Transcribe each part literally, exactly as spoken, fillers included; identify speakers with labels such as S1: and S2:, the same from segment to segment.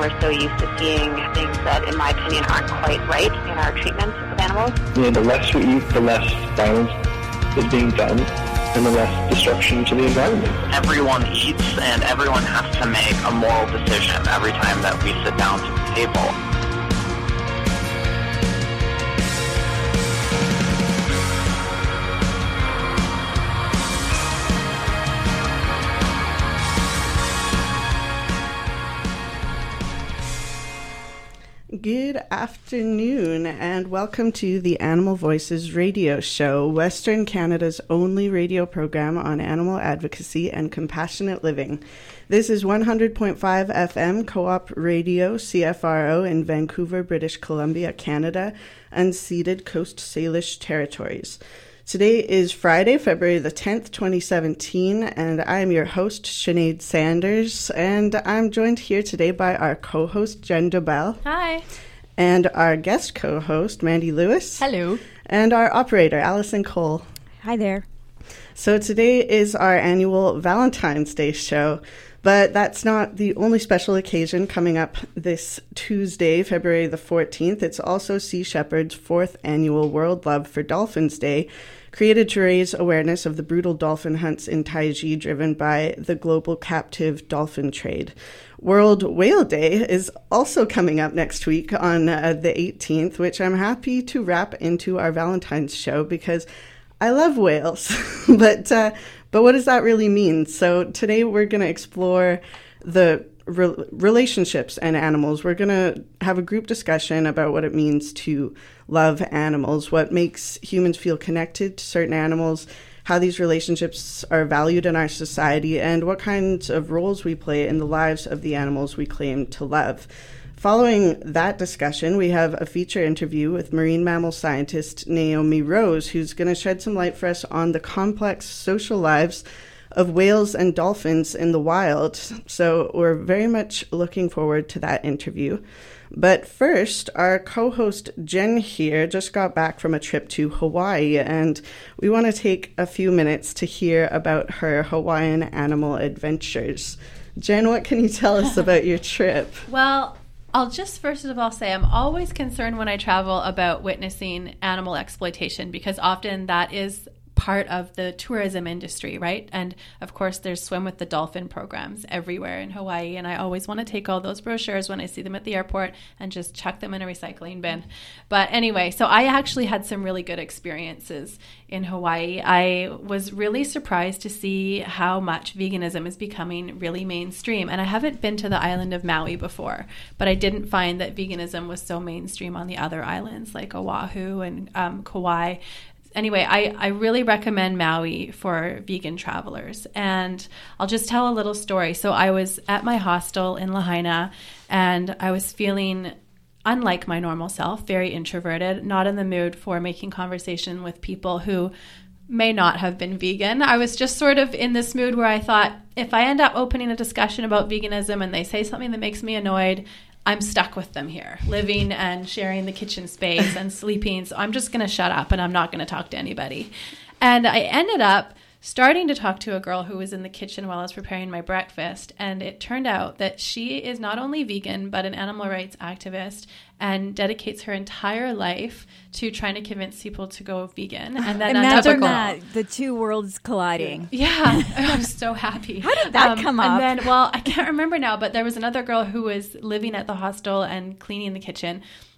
S1: we're so used to seeing things that, in my opinion, aren't quite right in our treatment of animals.
S2: You know, the less we eat, the less violence is being done, and the less destruction to the environment.
S3: Everyone eats, and everyone has to make a moral decision every time that we sit down to the table.
S4: Good afternoon, and welcome to the Animal Voices radio show, Western Canada's only radio program on animal advocacy and compassionate living. This is one hundred point five F M Co-op Radio, C F R O in Vancouver, British Columbia, Canada, unceded Coast Salish territories. Today is Friday, February the tenth, twenty seventeen, and I'm your host, Sinead Sanders, and I'm joined here today by our co-host, Jen Dobell.
S5: Hi.
S4: And our guest co-host, Mandy Lewis.
S5: Hello.
S4: And our operator, Allison Cole.
S6: Hi there.
S4: So today is our annual Valentine's Day show, but that's not the only special occasion coming up this Tuesday, February the fourteenth. It's also Sea Shepherd's fourth annual World Love for Dolphins Day, created to raise awareness of the brutal dolphin hunts in Taiji driven by the global captive dolphin trade. World Whale Day is also coming up next week on uh, the eighteenth, which I'm happy to wrap into our Valentine's show because I love whales. but uh, but what does that really mean? So today we're going to explore the re- relationships and animals. We're going to have a group discussion about what it means to love animals, what makes humans feel connected to certain animals, how these relationships are valued in our society, and what kinds of roles we play in the lives of the animals we claim to love. Following that discussion, we have a feature interview with marine mammal scientist Naomi Rose, who's going to shed some light for us on the complex social lives of whales and dolphins in the wild. So we're very much looking forward to that interview. But first, our co-host Jen here just got back from a trip to Hawaii, and we want to take a few minutes to hear about her Hawaiian animal adventures. Jen, what can you tell us about your trip?
S5: Well, I'll just first of all say I'm always concerned when I travel about witnessing animal exploitation because often that is part of the tourism industry, right? And of course, there's swim with the dolphin programs everywhere in Hawaii. And I always want to take all those brochures when I see them at the airport and just chuck them in a recycling bin. But anyway, so I actually had some really good experiences in Hawaii. I was really surprised to see how much veganism is becoming really mainstream. And I haven't been to the island of Maui before, but I didn't find that veganism was so mainstream on the other islands like Oahu and um, Kauai. Anyway, I, I really recommend Maui for vegan travelers. And I'll just tell a little story. So I was at my hostel in Lahaina, and I was feeling unlike my normal self, very introverted, not in the mood for making conversation with people who may not have been vegan. I was just sort of in this mood where I thought, if I end up opening a discussion about veganism and they say something that makes me annoyed, I'm stuck with them here, living and sharing the kitchen space and sleeping. So I'm just going to shut up and I'm not going to talk to anybody. And I ended up starting to talk to a girl who was in the kitchen while I was preparing my breakfast. And it turned out that she is not only vegan, but an animal rights activist and dedicates her entire life to trying to convince people to go vegan. And then
S6: imagine that, the two worlds colliding.
S5: Yeah, I was so happy.
S6: How did that um, come up?
S5: And then, well, I can't remember now, but there was another girl who was living at the hostel and cleaning the kitchen.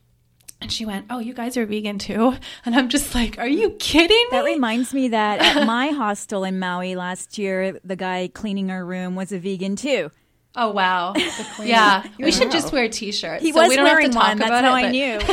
S5: And she went, oh, you guys are vegan too? And I'm just like, are you kidding me?
S6: That reminds me that at my hostel in Maui last year, the guy cleaning our room was a vegan too.
S5: Oh, wow. Yeah. We wow. should just wear T-shirts.
S6: He
S5: so
S6: was
S5: we don't
S6: wearing
S5: have to talk
S6: one. That's
S5: about
S6: how
S5: it,
S6: I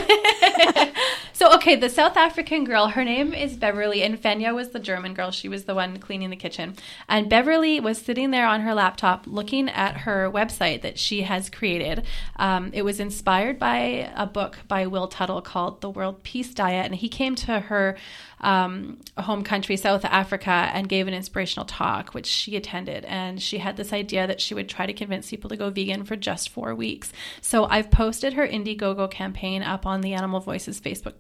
S6: knew.
S5: So, okay, the South African girl, her name is Beverly, and Fenya was the German girl. She was the one cleaning the kitchen. And Beverly was sitting there on her laptop looking at her website that she has created. Um, it was inspired by a book by Will Tuttle called The World Peace Diet, and he came to her um, home country, South Africa, and gave an inspirational talk, which she attended. And she had this idea that she would try to convince people to go vegan for just four weeks. So I've posted her Indiegogo campaign up on the Animal Voices Facebook page.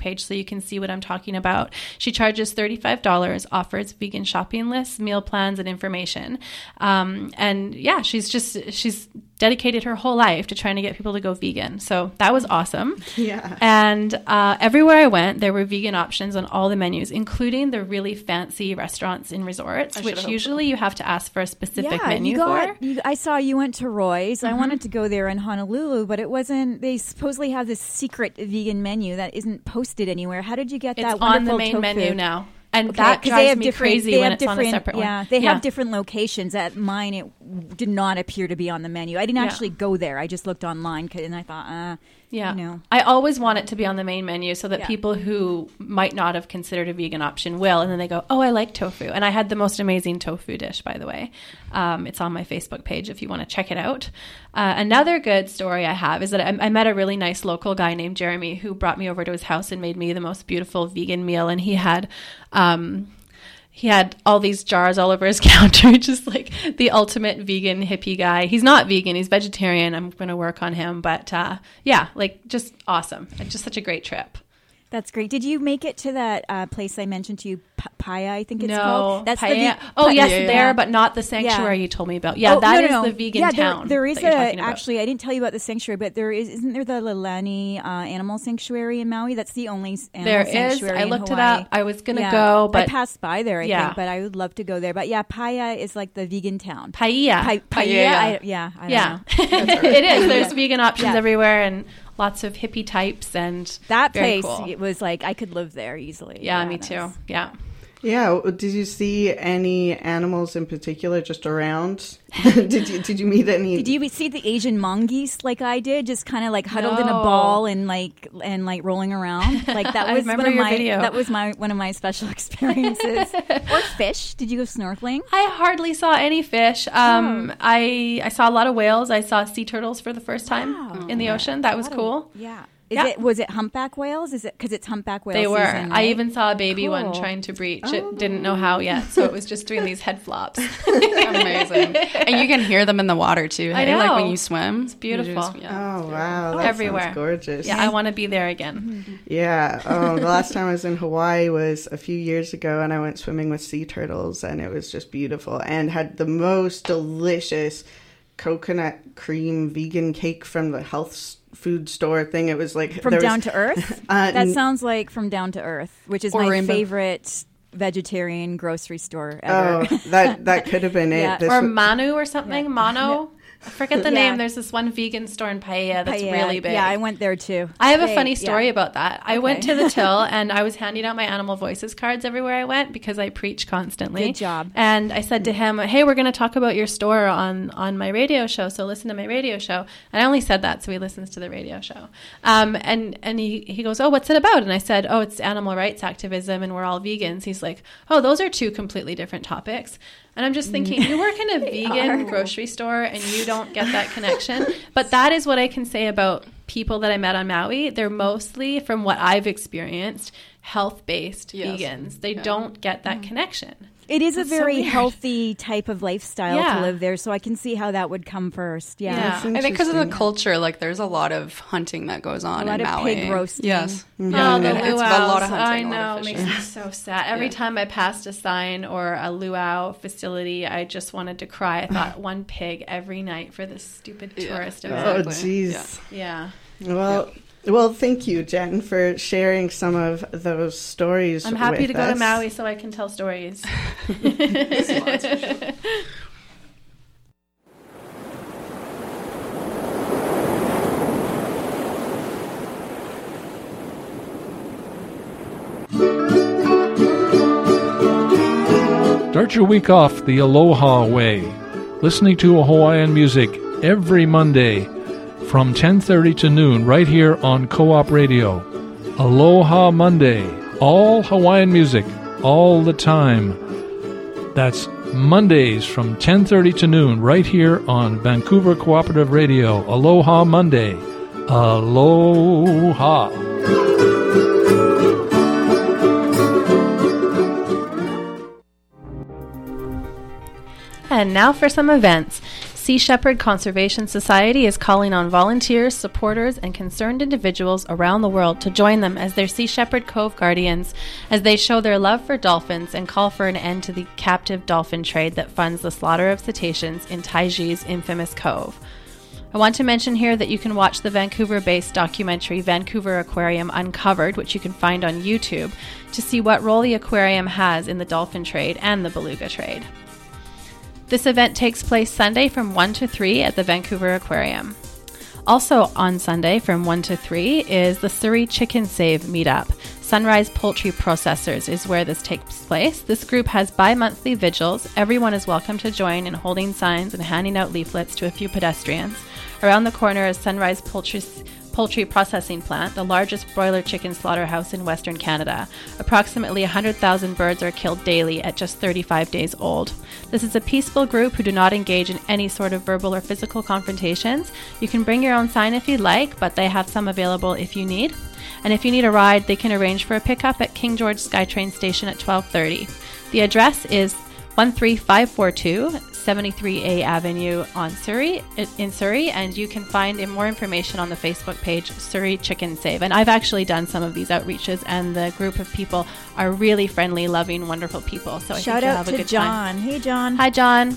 S5: page so you can see what I'm talking about. She charges thirty-five dollars, offers vegan shopping lists, meal plans, and information. Um, and yeah, she's just, she's dedicated her whole life to trying to get people to go vegan. So that was awesome.
S4: Yeah.
S5: And uh, everywhere I went, there were vegan options on all the menus, including the really fancy restaurants in resorts, which usually so. you have to ask for a specific
S6: yeah,
S5: menu
S6: you got,
S5: for.
S6: You, I saw you went to Roy's.
S5: Mm-hmm.
S6: I wanted to go there in Honolulu, but it wasn't. They supposedly have this secret vegan menu that isn't posted anywhere. How did you get
S5: it's
S6: that?
S5: It's
S6: wonderful
S5: on the main
S6: tofu?
S5: menu now. And
S6: okay,
S5: that drives
S6: they have
S5: me
S6: different,
S5: crazy
S6: they
S5: when
S6: have
S5: it's on a separate
S6: yeah,
S5: one.
S6: They
S5: yeah.
S6: have different locations. At mine, it did not appear to be on the menu. I didn't
S5: yeah.
S6: actually go there. I just looked online, and I thought, uh,
S5: yeah.
S6: you know.
S5: I always want it to be on the main menu so that
S6: yeah.
S5: people who might not have considered a vegan option will, and then they go, oh, I like tofu. And I had the most amazing tofu dish, by the way. Um, it's on my Facebook page if you want to check it out. Uh, another good story I have is that I, I met a really nice local guy named Jeremy who brought me over to his house and made me the most beautiful vegan meal. And he had... Um, He had all these jars all over his counter, just like the ultimate vegan hippie guy. He's not vegan, he's vegetarian. I'm going to work on him. But uh, yeah, like just awesome. Just such a great trip.
S6: That's great. Did you make it to that uh, place I mentioned to you, P- Paya, I think it's
S5: no,
S6: called? That's
S5: Paya.
S6: the ve-
S5: oh, yes,
S6: yeah, yeah.
S5: there, but not the sanctuary yeah. you told me about. Yeah,
S6: oh,
S5: that
S6: no,
S5: is
S6: no, no.
S5: the vegan
S6: yeah,
S5: town.
S6: There, there is
S5: a,
S6: actually, I didn't tell you about the sanctuary, but there is, isn't there the Lalani uh, Animal Sanctuary in Maui? That's the only animal
S5: there
S6: sanctuary
S5: is. I
S6: in
S5: looked
S6: Hawaii.
S5: it up. I was going to
S6: yeah.
S5: go, but
S6: I passed by there, I
S5: yeah.
S6: think, but I would love to go there. But yeah, Paya is like the vegan town.
S5: Paia.
S6: Pa- Paia,
S5: Paia.
S6: yeah. I, yeah, I
S5: yeah.
S6: don't know.
S5: It is. There's vegan options
S6: yeah.
S5: everywhere and lots of hippie types and
S6: that
S5: very
S6: place.
S5: Cool.
S6: It was like I could live there easily.
S5: Yeah,
S6: yeah
S5: me
S6: that's...
S5: too. Yeah.
S4: Yeah. Did you see any animals in particular just around? did you Did you meet any?
S6: Did you see the Asian mongoose like I did, just kind of like huddled
S5: no.
S6: in a ball and like and like rolling around? Like that was one of my
S5: video.
S6: that was my one of my special experiences. Or fish? Did you go snorkeling?
S5: I hardly saw any fish. Um, oh. I I saw a lot of whales. I saw sea turtles for the first time
S6: wow.
S5: in the ocean. That was cool.
S6: Of, yeah. Is
S5: yeah.
S6: it was it humpback whales? Is it because it's humpback whale
S5: They were.
S6: season, right?
S5: I even saw a baby
S6: cool.
S5: one trying to breach. Oh. It didn't know how yet, so it was just doing these head flops.
S7: Amazing. And you can hear them in the water too. Hey?
S5: I know.
S7: Like when you swim.
S5: It's beautiful.
S7: Just, yeah.
S4: Oh wow, that
S5: everywhere,
S4: sounds gorgeous.
S5: Yeah, I want to be there again.
S4: Yeah. Oh, the last time I was in Hawaii was a few years ago, and I went swimming with sea turtles, and it was just beautiful, and had the most delicious coconut cream vegan cake from the health food store thing. It was like
S6: from Down
S4: was,
S6: to Earth.
S4: Uh,
S6: that sounds like From Down to Earth, which is my
S7: Rainbow.
S6: favorite vegetarian grocery store ever.
S4: Oh, that that could have been
S6: yeah.
S4: it. This
S5: or
S4: was,
S5: Manu or something.
S6: Yeah.
S5: Mono. I forget the
S6: Yeah.
S5: name. There's this one vegan store in Paia that's
S6: Paia.
S5: really big.
S6: Yeah, I went there too.
S5: I have a
S6: They-
S5: funny story
S6: yeah.
S5: about that. I
S6: Okay.
S5: went to the till and I was handing out my Animal Voices cards everywhere I went because I preach constantly.
S6: Good job.
S5: And I said to him, hey, we're going to talk about your store on, on my radio show, so listen to my radio show. And I only said that so he listens to the radio show. Um, and and he, he goes, oh, what's it about? And I said, oh, it's animal rights activism and we're all vegans. He's like, oh, those are two completely different topics. And I'm just thinking, you work in a vegan grocery store and you don't get that connection. But that is what I can say about people that I met on Maui. They're mostly, from what I've experienced, health-based
S7: Yes.
S5: vegans. They
S7: Yeah.
S5: don't get that connection.
S6: It is
S5: That's
S6: a
S5: so
S6: very
S5: weird.
S6: healthy type of lifestyle
S5: Yeah.
S6: to live there, so I can see how that would come first. Yeah.
S5: Yeah.
S4: That's
S7: I think because of the
S4: interesting.
S7: culture, like there's a lot of hunting that goes on
S6: A lot
S7: in
S6: of
S7: Maui.
S6: pig roasting.
S7: Yes.
S5: Oh, the
S7: It- it's a lot
S5: luau's.
S7: of hunting.
S5: I
S7: a lot
S5: know,
S7: of
S5: makes
S7: fishing.
S5: me so sad. Every
S7: Yeah.
S5: time I passed a sign or a luau facility, I just wanted to cry. I thought one pig every night for this stupid
S7: Yeah.
S5: tourist
S4: Oh,
S5: event.
S7: Exactly.
S4: jeez.
S5: Yeah.
S4: Well, well, thank you, Jen, for sharing some of those stories.
S5: I'm happy
S4: with
S5: to go
S4: us.
S5: to Maui so I can tell stories.
S8: Start your week off the Aloha way, listening to Hawaiian music every Monday from ten thirty to noon right here on Co-op Radio. Aloha Monday, all Hawaiian music, all the time. That's Mondays from ten thirty to noon right here on Vancouver Cooperative Radio. Aloha Monday. Aloha.
S5: And now for some events. Sea Shepherd Conservation Society is calling on volunteers, supporters, and concerned individuals around the world to join them as their Sea Shepherd Cove guardians as they show their love for dolphins and call for an end to the captive dolphin trade that funds the slaughter of cetaceans in Taiji's infamous cove. I want to mention here that you can watch the Vancouver-based documentary Vancouver Aquarium Uncovered, which you can find on YouTube, to see what role the aquarium has in the dolphin trade and the beluga trade. This event takes place Sunday from one to three at the Vancouver Aquarium. Also on Sunday from one to three is the Surrey Chicken Save meetup. Sunrise Poultry Processors is where this takes place. This group has bi-monthly vigils. Everyone is welcome to join in holding signs and handing out leaflets to a few pedestrians. Around the corner is Sunrise Poultry Poultry Processing Plant, the largest broiler chicken slaughterhouse in Western Canada. Approximately one hundred thousand birds are killed daily at just thirty-five days old. This is a peaceful group who do not engage in any sort of verbal or physical confrontations. You can bring your own sign if you'd like, but they have some available if you need. And if you need a ride, they can arrange for a pickup at King George SkyTrain Station at twelve thirty. The address is one three five four two seventy-three A Avenue on Surrey, in Surrey, and you can find more information on the Facebook page Surrey Chicken Save. And I've actually done some of these outreaches, and the group of people are really friendly, loving, wonderful people. So I
S6: Shout
S5: think you'll
S6: out
S5: have a
S6: to
S5: good
S6: John.
S5: time.
S6: Hey, John.
S5: Hi, John.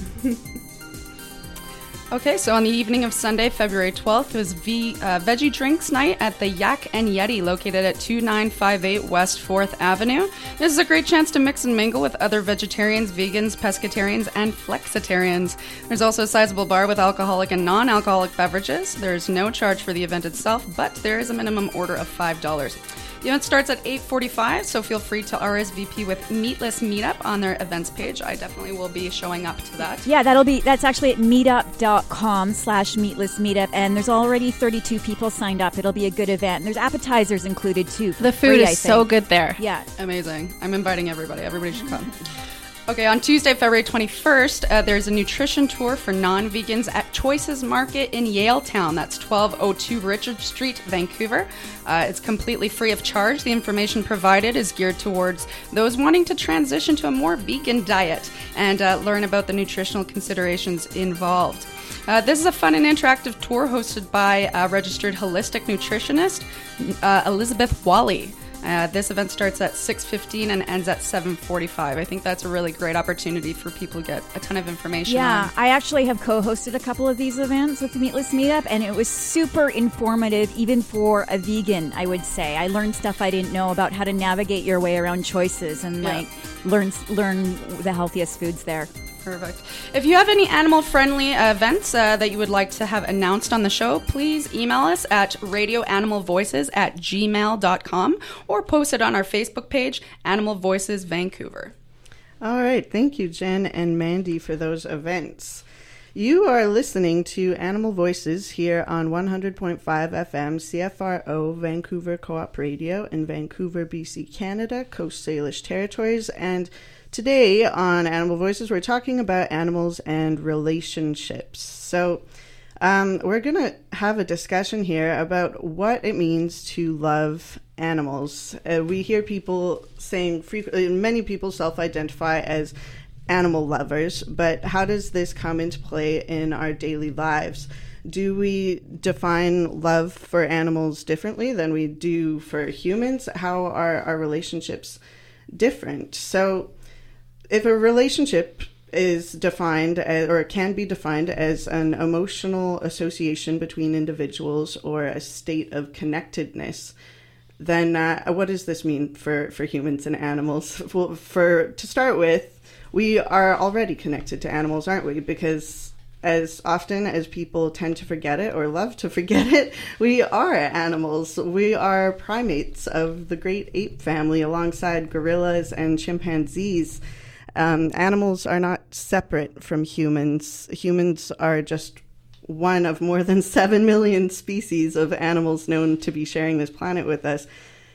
S7: Okay, so on the evening of Sunday, February twelfth, was v, uh, Veggie Drinks Night at the Yak and Yeti, located at two nine five eight West fourth Avenue. This is a great chance to mix and mingle with other vegetarians, vegans, pescatarians, and flexitarians. There's also a sizable bar with alcoholic and non-alcoholic beverages. There's no charge for the event itself, but there is a minimum order of five dollars. The event starts at eight forty-five, so feel free to R S V P with Meatless Meetup on their events page. I definitely will be showing up to that.
S6: Yeah, that'll be that's actually at meetup.com slash meatless meetup, and there's already thirty-two people signed up. It'll be a good event. And there's appetizers included too.
S5: The food
S6: free,
S5: is so good there.
S6: Yeah.
S7: Amazing. I'm inviting everybody. Everybody should come. Okay, on Tuesday, February twenty-first, uh, there's a nutrition tour for non-vegans at Choices Market in Yaletown. That's twelve oh two Richard Street, Vancouver. Uh, it's completely free of charge. The information provided is geared towards those wanting to transition to a more vegan diet and uh, learn about the nutritional considerations involved. Uh, this is a fun and interactive tour hosted by a registered holistic nutritionist, uh, Elizabeth Wally. Uh, this event starts at six fifteen and ends at seven forty-five. I think that's a really great opportunity for people to get a ton of information
S6: Yeah,
S7: on.
S6: I actually have co-hosted a couple of these events with the Meatless Meetup, and it was super informative, even for a vegan, I would say. I learned stuff I didn't know about how to navigate your way around choices and
S7: Yeah.
S6: like learn learn the healthiest foods there.
S7: Perfect. If you have any animal-friendly uh, events uh, that you would like to have announced on the show, please email us at radioanimalvoices at gmail dot com or post it on our Facebook page, Animal Voices Vancouver.
S4: All right. Thank you, Jen and Mandy, for those events. You are listening to Animal Voices here on one hundred point five F M C F R O Vancouver Co-op Radio in Vancouver, B C, Canada, Coast Salish Territories. And today on Animal Voices, we're talking about animals and relationships. So um, we're going to have a discussion here about what it means to love animals. Uh, we hear people saying, frequently, many people self-identify as animal lovers, but how does this come into play in our daily lives? Do we define love for animals differently than we do for humans? How are our relationships different? So if a relationship is defined as, or can be defined as an emotional association between individuals or a state of connectedness, then uh, what does this mean for, for humans and animals? Well, for to start with, we are already connected to animals, aren't we? Because as often as people tend to forget it or love to forget it, we are animals. We are primates of the great ape family alongside gorillas and chimpanzees. Um, animals are not separate from humans. Humans are just one of more than seven million species of animals known to be sharing this planet with us.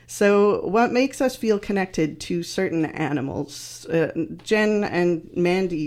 S4: So what makes us feel connected to certain animals? Uh, Jen and Mandy,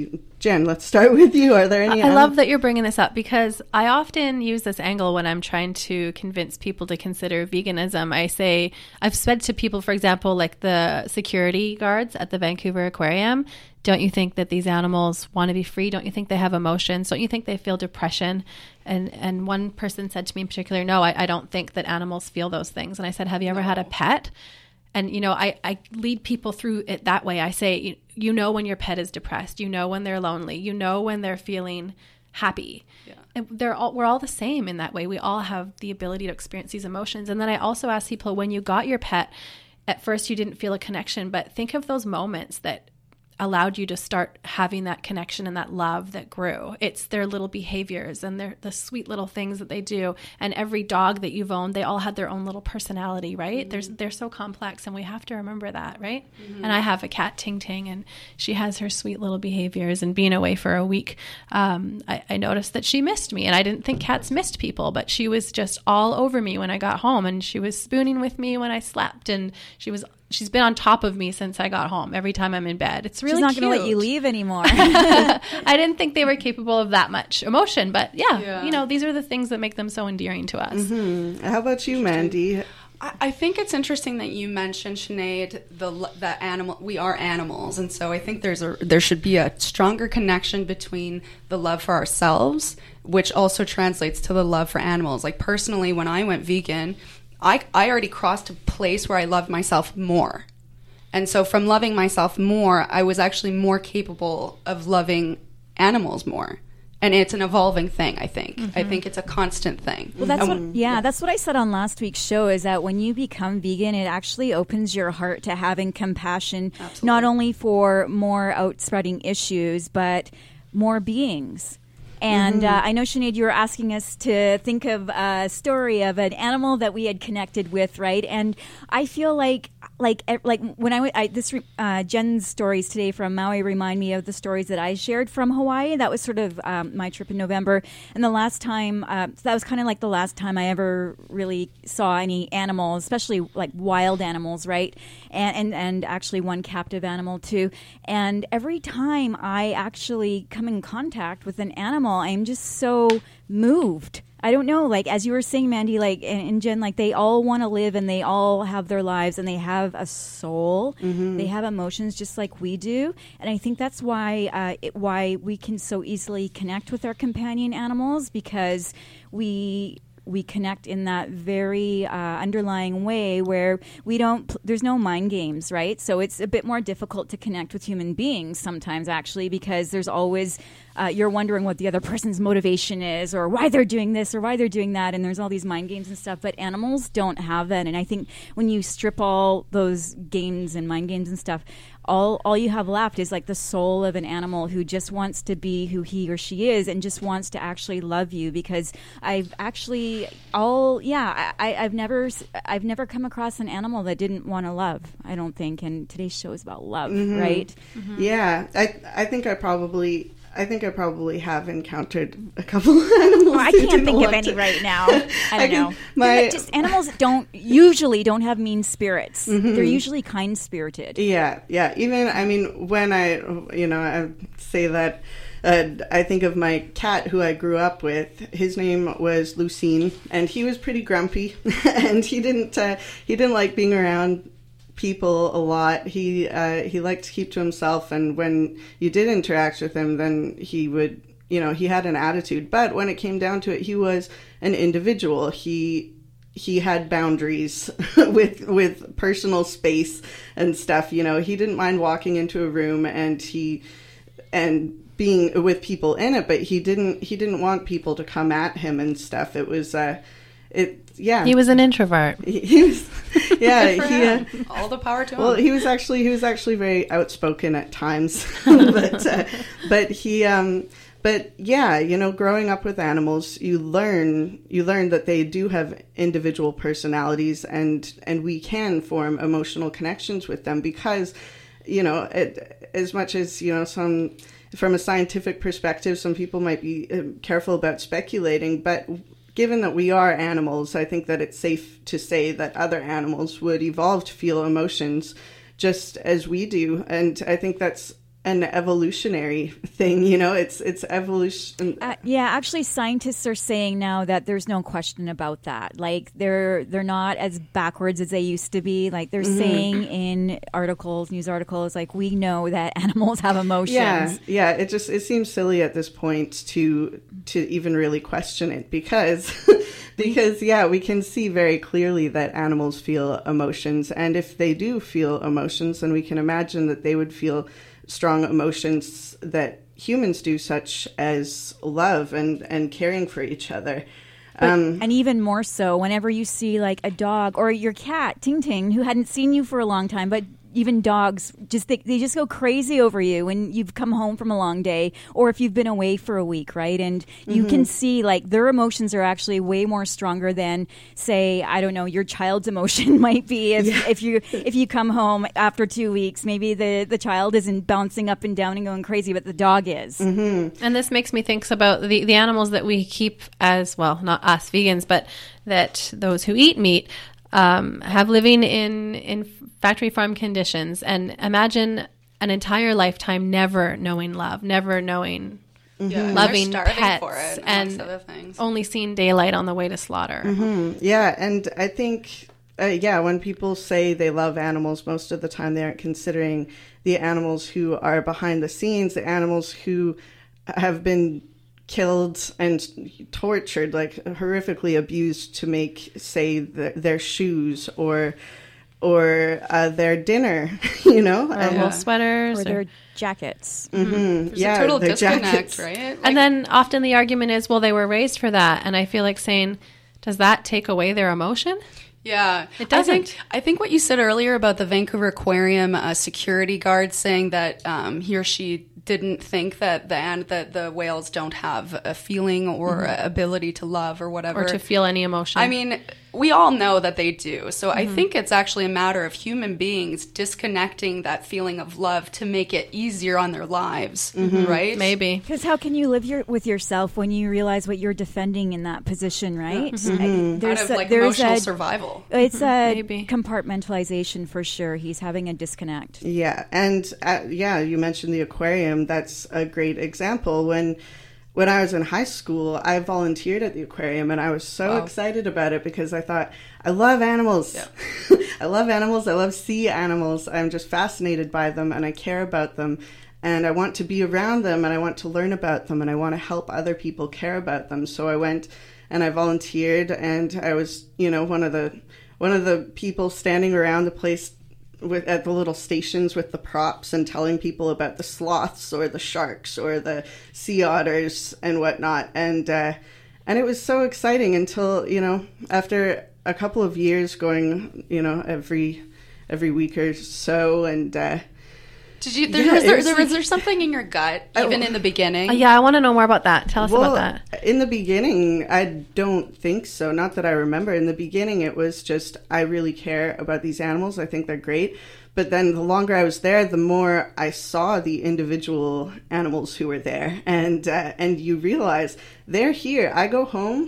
S4: Jen, let's start with you. Are there any?
S5: I love that you're bringing this up because I often use this angle when I'm trying to convince people to consider veganism. I say, I've said to people, for example, like the security guards at the Vancouver Aquarium, don't you think that these animals want to be free? Don't you think they have emotions? Don't you think they feel depression? And and one person said to me in particular, no, I, I don't think that animals feel those things. And I said, have you ever had a pet? And, you know, I, I lead people through it that way. I say, you, you know when your pet is depressed. You know when they're lonely. You know when they're feeling happy. Yeah. And they're all, we're all the same in that way. We all have the ability to experience these emotions. And then I also ask people, when you got your pet, at first you didn't feel a connection, but think of those moments that allowed you to start having that connection and that love that grew. It's their little behaviors and their the sweet little things that they do. And every dog that you've owned, they all had their own little personality, right? Mm-hmm. There's they're so complex, and we have to remember that, right? Mm-hmm. And I have a cat, Ting Ting, and she has her sweet little behaviors. And being away for a week, um, I, I noticed that she missed me, and I didn't think cats missed people, but she was just all over me when I got home, and she was spooning with me when I slept, and she was She's been on top of me since I got home. Every time I'm in bed, it's really. She's
S6: not going to let you leave anymore.
S5: I didn't think they were capable of that much emotion, but yeah, yeah, you know, these are the things that make them so endearing to us.
S4: Mm-hmm. How about you, Mandy?
S7: I, I think it's interesting that you mentioned, Sinead, the the animal. We are animals, and so I think there's a there should be a stronger connection between the love for ourselves, which also translates to the love for animals. Like personally, when I went vegan, I, I already crossed a place where I loved myself more. And so from loving myself more, I was actually more capable of loving animals more. And it's an evolving thing, I think. Mm-hmm. I think it's a constant thing.
S6: Well, that's what, yeah, that's what I said on last week's show, is that when you become vegan, it actually opens your heart to having compassion, Absolutely. Not only for more outspreading issues, but more beings. And mm-hmm. uh, I know, Sinead, you were asking us to think of a story of an animal that we had connected with, right? And I feel like, like, like when I, w- I this uh, Jen's stories today from Maui remind me of the stories that I shared from Hawaii. That was sort of um, my trip in November, and the last time uh, so that was kind of like the last time I ever really saw any animals, especially like wild animals, right? And and and actually one captive animal too. And every time I actually come in contact with an animal, I'm just so moved. I don't know, like, as you were saying, Mandy, like, and, and Jen, like, they all want to live and they all have their lives and they have a soul. Mm-hmm. They have emotions just like we do. And I think that's why uh, it, why we can so easily connect with our companion animals, because we... we connect in that very uh, underlying way where we don't, there's no mind games, right? So it's a bit more difficult to connect with human beings sometimes, actually, because there's always, uh, you're wondering what the other person's motivation is, or why they're doing this or why they're doing that, and there's all these mind games and stuff, but animals don't have that. And I think when you strip all those games and mind games and stuff, all all you have left is like the soul of an animal who just wants to be who he or she is and just wants to actually love you. Because I've actually all yeah I, I've never I've never come across an animal that didn't want to love, I don't think. And today's show is about love, mm-hmm. right?
S4: Mm-hmm. Yeah, I I think I probably. I think I probably have encountered a couple of animals.
S6: Oh, I can't think of any to... right now. I don't I can, know. My... Just animals don't usually don't have mean spirits. Mm-hmm. They're usually kind spirited.
S4: Yeah, yeah. Even I mean, when I you know I say that, uh, I think of my cat who I grew up with. His name was Lucine, and he was pretty grumpy, and he didn't uh, he didn't like being around people a lot. He uh, he liked to keep to himself, and when you did interact with him, then he would, you know, he had an attitude. But when it came down to it, he was an individual. He he had boundaries with with personal space and stuff. You know, he didn't mind walking into a room and he and being with people in it, but he didn't he didn't want people to come at him and stuff. It was uh it yeah
S5: he was an introvert.
S4: He, he was yeah he uh,
S7: all the power to him.
S4: Well, he was actually he was actually very outspoken at times. but uh, but he um but yeah, you know, growing up with animals, you learn you learn that they do have individual personalities, and and we can form emotional connections with them, because, you know, it, as much as, you know, some from a scientific perspective, some people might be uh, careful about speculating, but given that we are animals, I think that it's safe to say that other animals would evolve to feel emotions just as we do. And I think that's an evolutionary thing, you know, it's it's evolution.
S6: Uh, yeah, actually, scientists are saying now that there's no question about that. Like they're they're not as backwards as they used to be. Like they're mm-hmm. saying in articles, news articles, like we know that animals have emotions.
S4: Yeah, yeah. It just it seems silly at this point to to even really question it because because yeah, we can see very clearly that animals feel emotions, and if they do feel emotions, then we can imagine that they would feel strong emotions that humans do, such as love and, and caring for each other.
S6: But,
S4: um,
S6: and even more so, whenever you see like a dog or your cat, Ting Ting, who hadn't seen you for a long time, but even dogs, just they, they just go crazy over you when you've come home from a long day or if you've been away for a week, right? And you mm-hmm. can see like their emotions are actually way more stronger than, say, I don't know, your child's emotion might be if, yeah. if you if you come home after two weeks. Maybe the, the child isn't bouncing up and down and going crazy, but the dog is.
S4: Mm-hmm.
S5: And this makes me think about the, the animals that we keep as, well, not us vegans, but that those who eat meat Um, have living in, in factory farm conditions, and imagine an entire lifetime never knowing love, never knowing
S7: yeah,
S5: loving
S7: and
S5: pets,
S7: for it,
S5: and
S7: other things.
S5: only seeing daylight on the way to slaughter.
S4: Mm-hmm. Yeah, and I think, uh, yeah, when people say they love animals, most of the time they aren't considering the animals who are behind the scenes, the animals who have been killed and tortured, like horrifically abused to make, say, the, their shoes or or uh, their dinner, you know,
S5: or
S4: and,
S5: wool sweaters,
S6: or,
S5: or
S6: their jackets.
S4: Mm-hmm.
S7: There's
S4: yeah,
S7: a total
S4: their
S7: disconnect,
S4: jackets.
S7: right? Like,
S5: and then often the argument is, well, they were raised for that, and I feel like saying, does that take away their emotion?
S7: Yeah,
S5: it doesn't.
S7: I think, I think what you said earlier about the Vancouver Aquarium uh, security guard saying that um, he or she didn't think that the and that the whales don't have a feeling or mm-hmm. a ability to love or whatever,
S5: or to feel any emotion.
S7: I mean, we all know that they do. So mm-hmm. I think it's actually a matter of human beings disconnecting that feeling of love to make it easier on their lives, mm-hmm. right?
S5: Maybe.
S6: Because how can you live your, with yourself when you realize what you're defending in that position, right?
S7: Mm-hmm.
S6: I, there's
S7: Out of,
S6: a,
S7: like,
S6: there's
S7: emotional
S6: a,
S7: survival.
S6: It's a
S5: Maybe.
S6: compartmentalization for sure. He's having a disconnect.
S4: Yeah, and uh, yeah, you mentioned the aquarium. That's a great example. When when I was in high school, I volunteered at the aquarium, and I was so
S7: wow.
S4: excited about it because I thought, I love animals.
S7: Yeah.
S4: I love animals. I love sea animals. I'm just fascinated by them, and I care about them, and I want to be around them, and I want to learn about them, and I want to help other people care about them. So I went and I volunteered, and I was, you know, one of the one of the people standing around the place with at the little stations with the props and telling people about the sloths or the sharks or the sea otters and whatnot. And uh, and it was so exciting until, you know, after a couple of years going, you know, every every week or so, and uh,
S7: Did you? There,
S4: yeah,
S7: was, there,
S4: was
S7: there,
S4: like,
S7: was there something in your gut, even
S4: I,
S7: in the beginning?
S5: Uh, yeah, I want to know more about that. Tell us
S4: well,
S5: about that.
S4: In the beginning, I don't think so. Not that I remember. In the beginning, it was just, I really care about these animals. I think they're great. But then the longer I was there, the more I saw the individual animals who were there. And uh, and you realize they're here. I go home.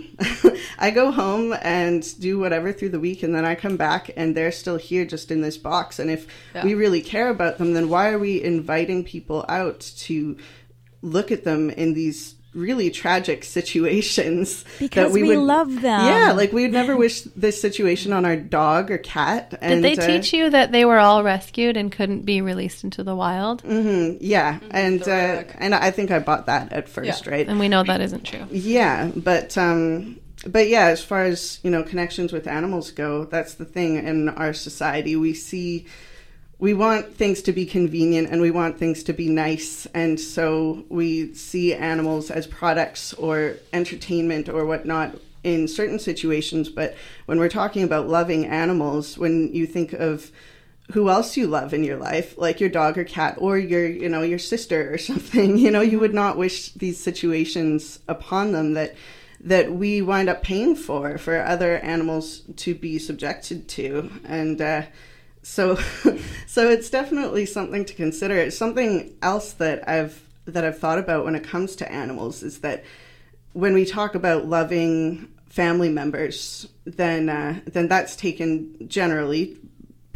S4: I go home and do whatever through the week. And then I come back and they're still here just in this box. And if
S7: yeah.
S4: we really care about them, then why are we inviting people out to look at them in these really tragic situations?
S6: Because
S4: that we,
S6: we
S4: would,
S6: love them.
S4: Yeah, like we would never wish this situation on our dog or cat. And,
S5: Did they
S4: uh,
S5: teach you that they were all rescued and couldn't be released into the wild?
S4: Mm-hmm, yeah,
S7: Mm-hmm.
S4: and uh,
S7: Terrific.
S4: and I think I bought that at first,
S7: Yeah.
S4: right?
S5: And we know that isn't true.
S4: Yeah, but um, but yeah, as far as, you know, connections with animals go, that's the thing in our society. We see. We want things to be convenient and we want things to be nice. And so we see animals as products or entertainment or whatnot in certain situations. But when we're talking about loving animals, when you think of who else you love in your life, like your dog or cat or your, you know, your sister or something, you know, you would not wish these situations upon them that that we wind up paying for, for other animals to be subjected to. And, uh, So, so it's definitely something to consider. It's something else that I've that I've thought about when it comes to animals is that when we talk about loving family members, then uh, then that's taken generally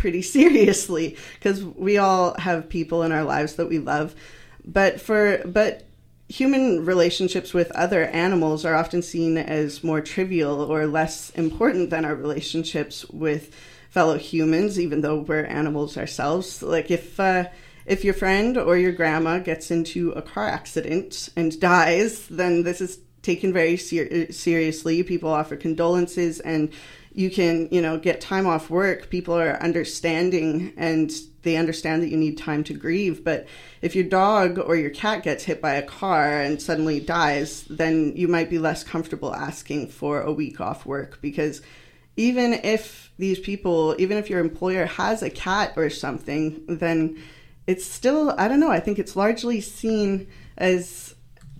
S4: pretty seriously because we all have people in our lives that we love. But for but human relationships with other animals are often seen as more trivial or less important than our relationships with fellow humans, even though we're animals ourselves. Like if uh, if your friend or your grandma gets into a car accident and dies, then this is taken very ser- seriously. People offer condolences, and you can, you know, get time off work. People are understanding, and they understand that you need time to grieve. But if your dog or your cat gets hit by a car and suddenly dies, then you might be less comfortable asking for a week off work, because even if these people, even if your employer has a cat or something, then it's still, I don't know, I think it's largely seen as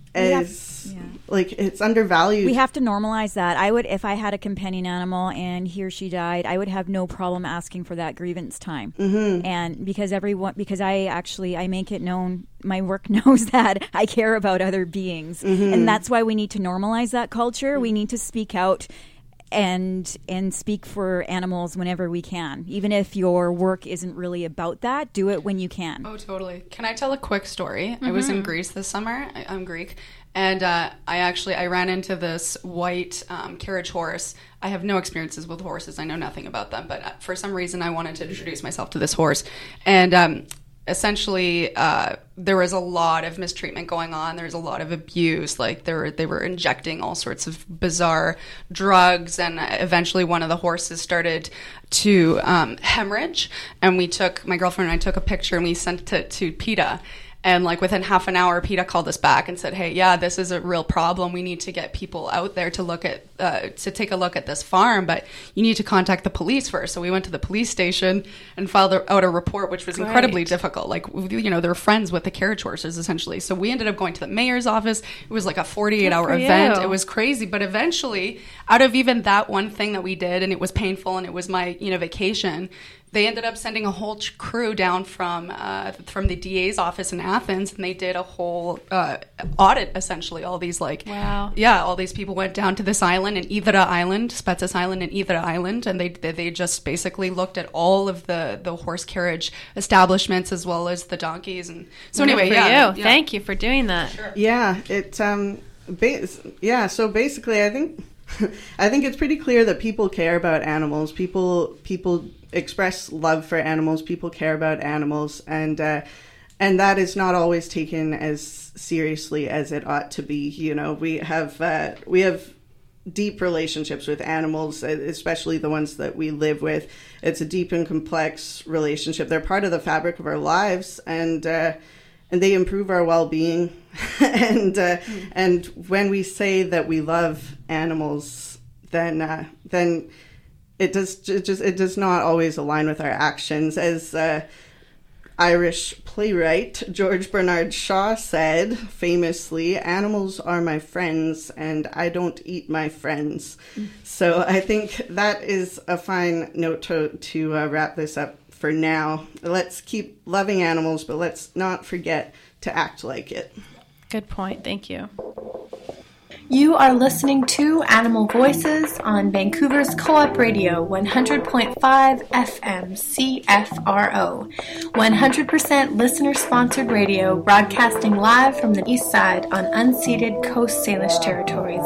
S4: as
S6: have, yeah.
S4: like it's undervalued.
S6: We have to normalize that. I would, if I had a companion animal and he or she died, I would have no problem asking for that grievance time.
S4: Mm-hmm.
S6: And because everyone, because I actually, I make it known, my work knows that I care about other beings.
S4: Mm-hmm.
S6: And that's why we need to normalize that culture. We need to speak out and and speak for animals whenever we can. Even if your work isn't really about that, do it when you can.
S7: Oh, totally. Can I tell a quick story? Mm-hmm. I was in Greece this summer. I, I'm Greek. And uh, I actually, I ran into this white um, carriage horse. I have no experiences with horses. I know nothing about them. But for some reason, I wanted to introduce myself to this horse. And um, essentially, uh, there was a lot of mistreatment going on. There was a lot of abuse. Like they were, they were injecting all sorts of bizarre drugs. And eventually one of the horses started to um, hemorrhage. And we took, my girlfriend and I took a picture and we sent it to, to PETA. And like within half an hour, PETA called us back and said, hey, yeah, this is a real problem. We need to get people out there to look at, uh, to take a look at this farm, but you need to contact the police first. So we went to the police station and filed out a report, which was
S5: Great.
S7: incredibly difficult. Like, you know, they're friends with the carriage horses, essentially. So we ended up going to the mayor's office. It was like a forty-eight hour event.
S5: You.
S7: It was crazy. But eventually, out of even that one thing that we did, and it was painful and it was my, you know, vacation, they ended up sending a whole ch- crew down from uh, from the D A's office in Athens, and they did a whole uh, audit, essentially. All these, like,
S5: wow.
S7: yeah, all these people went down to this island, in Ivera Island, Spetses Island and Ivera Island, and they they just basically looked at all of the, the horse carriage establishments as well as the donkeys. And so anyway,
S5: for
S7: yeah,
S5: you.
S7: yeah.
S5: Thank you for doing that.
S7: Sure.
S4: Yeah, it um, ba- yeah. So basically, I think I think it's pretty clear that people care about animals. People people express love for animals. People care about animals, and uh, and that is not always taken as seriously as it ought to be. You know, we have uh, we have deep relationships with animals, especially the ones that we live with. It's a deep and complex relationship. They're part of the fabric of our lives, and uh, and they improve our well-being. and uh, mm. and when we say that we love animals, then uh, then it does it just it does not always align with our actions. As uh, Irish playwright George Bernard Shaw said famously, "Animals are my friends, and I don't eat my friends." Mm. So I think that is a fine note to to uh, wrap this up for now. Let's keep loving animals, but let's not forget to act like it.
S5: Good point. Thank you.
S9: You are listening to Animal Voices on Vancouver's Co-op Radio, one hundred point five F M C F R O. one hundred percent listener-sponsored radio, broadcasting live from the east side on unceded Coast Salish territories.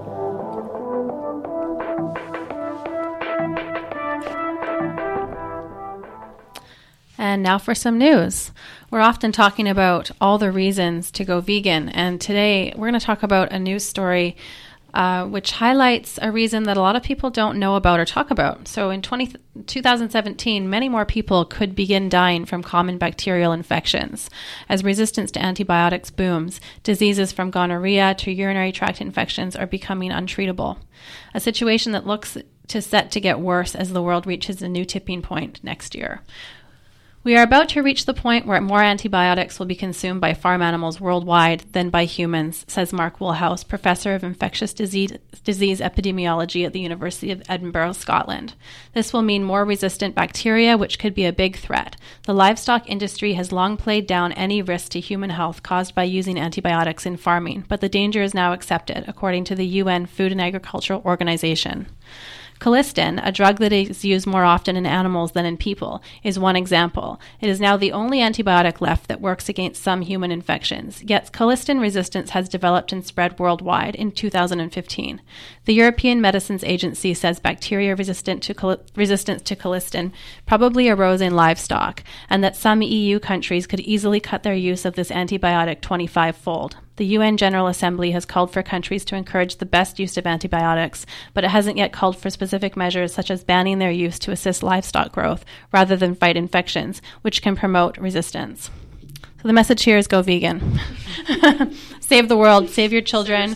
S5: And now for some news. We're often talking about all the reasons to go vegan, and today we're going to talk about a news story uh, which highlights a reason that a lot of people don't know about or talk about. So in twenty, twenty seventeen, many more people could begin dying from common bacterial infections. As resistance to antibiotics booms, diseases from gonorrhea to urinary tract infections are becoming untreatable. A situation that looks to set to get worse as the world reaches a new tipping point next year. We are about to reach the point where more antibiotics will be consumed by farm animals worldwide than by humans, says Mark Woolhouse, professor of infectious disease, disease epidemiology at the University of Edinburgh, Scotland. This will mean more resistant bacteria, which could be a big threat. The livestock industry has long played down any risk to human health caused by using antibiotics in farming, but the danger is now accepted, according to the U N Food and Agricultural Organization. Colistin, a drug that is used more often in animals than in people, is one example. It is now the only antibiotic left that works against some human infections, yet colistin resistance has developed and spread worldwide in two thousand fifteen. The European Medicines Agency says bacteria resistant to col- resistance to colistin probably arose in livestock, and that some E U countries could easily cut their use of this antibiotic twenty-five-fold. The U N General Assembly has called for countries to encourage the best use of antibiotics, but it hasn't yet called for specific measures such as banning their use to assist livestock growth rather than fight infections, which can promote resistance. So the message here is go vegan. Save the world, save your children.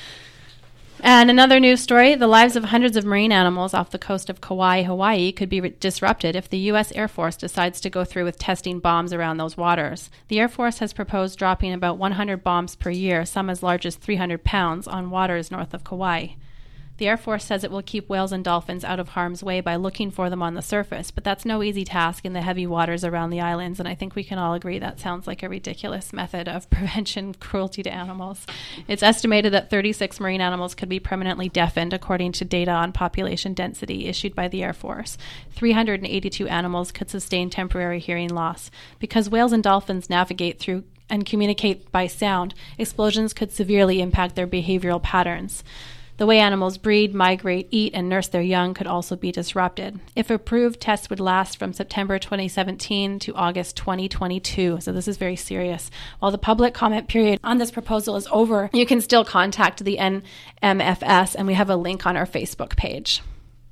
S5: And another news story, the lives of hundreds of marine animals off the coast of Kauai, Hawaii could be re- disrupted if the U S Air Force decides to go through with testing bombs around those waters. The Air Force has proposed dropping about one hundred bombs per year, some as large as three hundred pounds, on waters north of Kauai. The Air Force says it will keep whales and dolphins out of harm's way by looking for them on the surface, but that's no easy task in the heavy waters around the islands, and I think we can all agree that sounds like a ridiculous method of prevention cruelty to animals. It's estimated that thirty-six marine animals could be permanently deafened, according to data on population density issued by the Air Force. three hundred eighty-two animals could sustain temporary hearing loss. Because whales and dolphins navigate through and communicate by sound, explosions could severely impact their behavioral patterns. The way animals breed, migrate, eat, and nurse their young could also be disrupted. If approved, tests would last from September twenty seventeen to August twenty twenty-two. So this is very serious. While the public comment period on this proposal is over, you can still contact the N M F S, and we have a link on our Facebook page.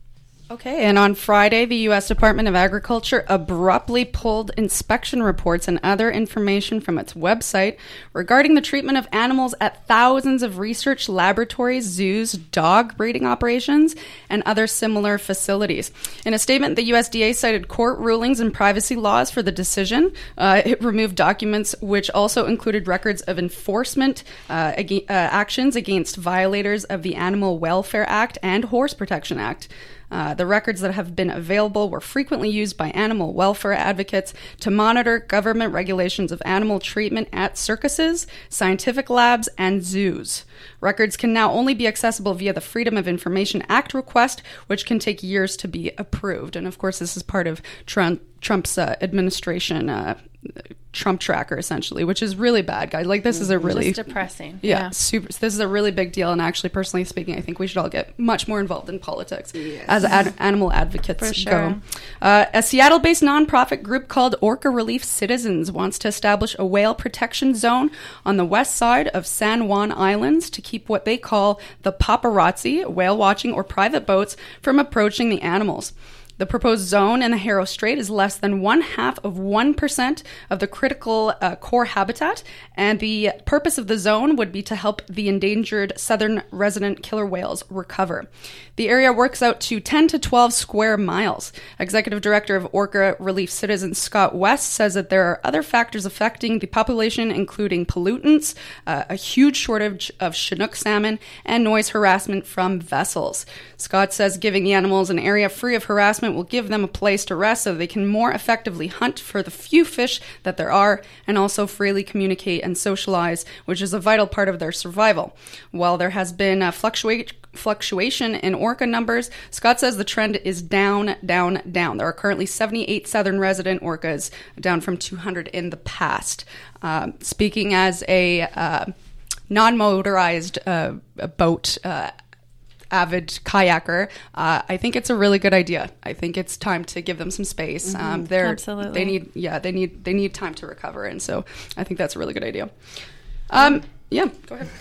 S7: Okay, and on Friday, the U S Department of Agriculture abruptly pulled inspection reports and other information from its website regarding the treatment of animals at thousands of research laboratories, zoos, dog breeding operations, and other similar facilities. In a statement, the U S D A cited court rulings and privacy laws for the decision. Uh, it removed documents which also included records of enforcement uh, ag- uh, actions against violators of the Animal Welfare Act and Horse Protection Act. Uh, the records that have been available were frequently used by animal welfare advocates to monitor government regulations of animal treatment at circuses, scientific labs, and zoos. Records can now only be accessible via the Freedom of Information Act request, which can take years to be approved. And of course, this is part of Trump, Trump's uh, administration uh, Trump tracker, essentially, which is really bad, guys. Like, this is a really...
S5: Just depressing.
S7: Yeah,
S5: yeah.
S7: super. This is a really big deal, and actually, personally speaking, I think we should all get much more involved in politics
S4: yes.
S7: as ad- animal advocates
S5: For sure.
S7: go. Uh, a Seattle-based nonprofit group called Orca Relief Citizens wants to establish a whale protection zone on the west side of San Juan Islands to keep what they call the paparazzi, whale watching, or private boats from approaching the animals. The proposed zone in the Haro Strait is less than one half of one percent of the critical uh, core habitat, and the purpose of the zone would be to help the endangered southern resident killer whales recover. The area works out to ten to twelve square miles. Executive Director of Orca Relief Citizens Scott West says that there are other factors affecting the population, including pollutants, uh, a huge shortage of Chinook salmon, and noise harassment from vessels. Scott says giving the animals an area free of harassment will give them a place to rest so they can more effectively hunt for the few fish that there are and also freely communicate and socialize, which is a vital part of their survival. While there has been a fluctuate fluctuation in orca numbers, Scott says the trend is down, down, down. There are currently seventy-eight southern resident orcas, down from two hundred in the past. Uh, speaking as a uh, non-motorized uh, boat uh, avid kayaker, uh, I think it's a really good idea. I think it's time to give them some space.
S5: Mm-hmm.
S7: Um, they're,
S5: Absolutely.
S7: They need, yeah, they need, they need time to recover, and so I think that's a really good idea. Um, yeah, go ahead.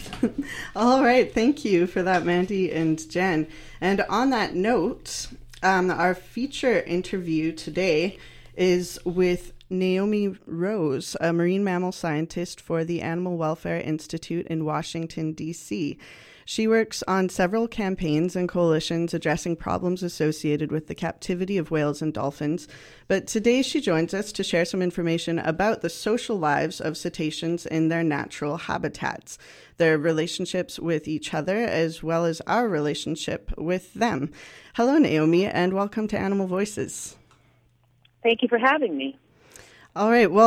S4: All right, thank you for that, Mandy and Jen. And on that note, um, our feature interview today is with Naomi Rose, a marine mammal scientist for the Animal Welfare Institute in Washington, D C She works on several campaigns and coalitions addressing problems associated with the captivity of whales and dolphins. But today she joins us to share some information about the social lives of cetaceans in their natural habitats, their relationships with each other, as well as our relationship with them. Hello, Naomi, and welcome to Animal Voices.
S10: Thank you for having me.
S4: All right. Well,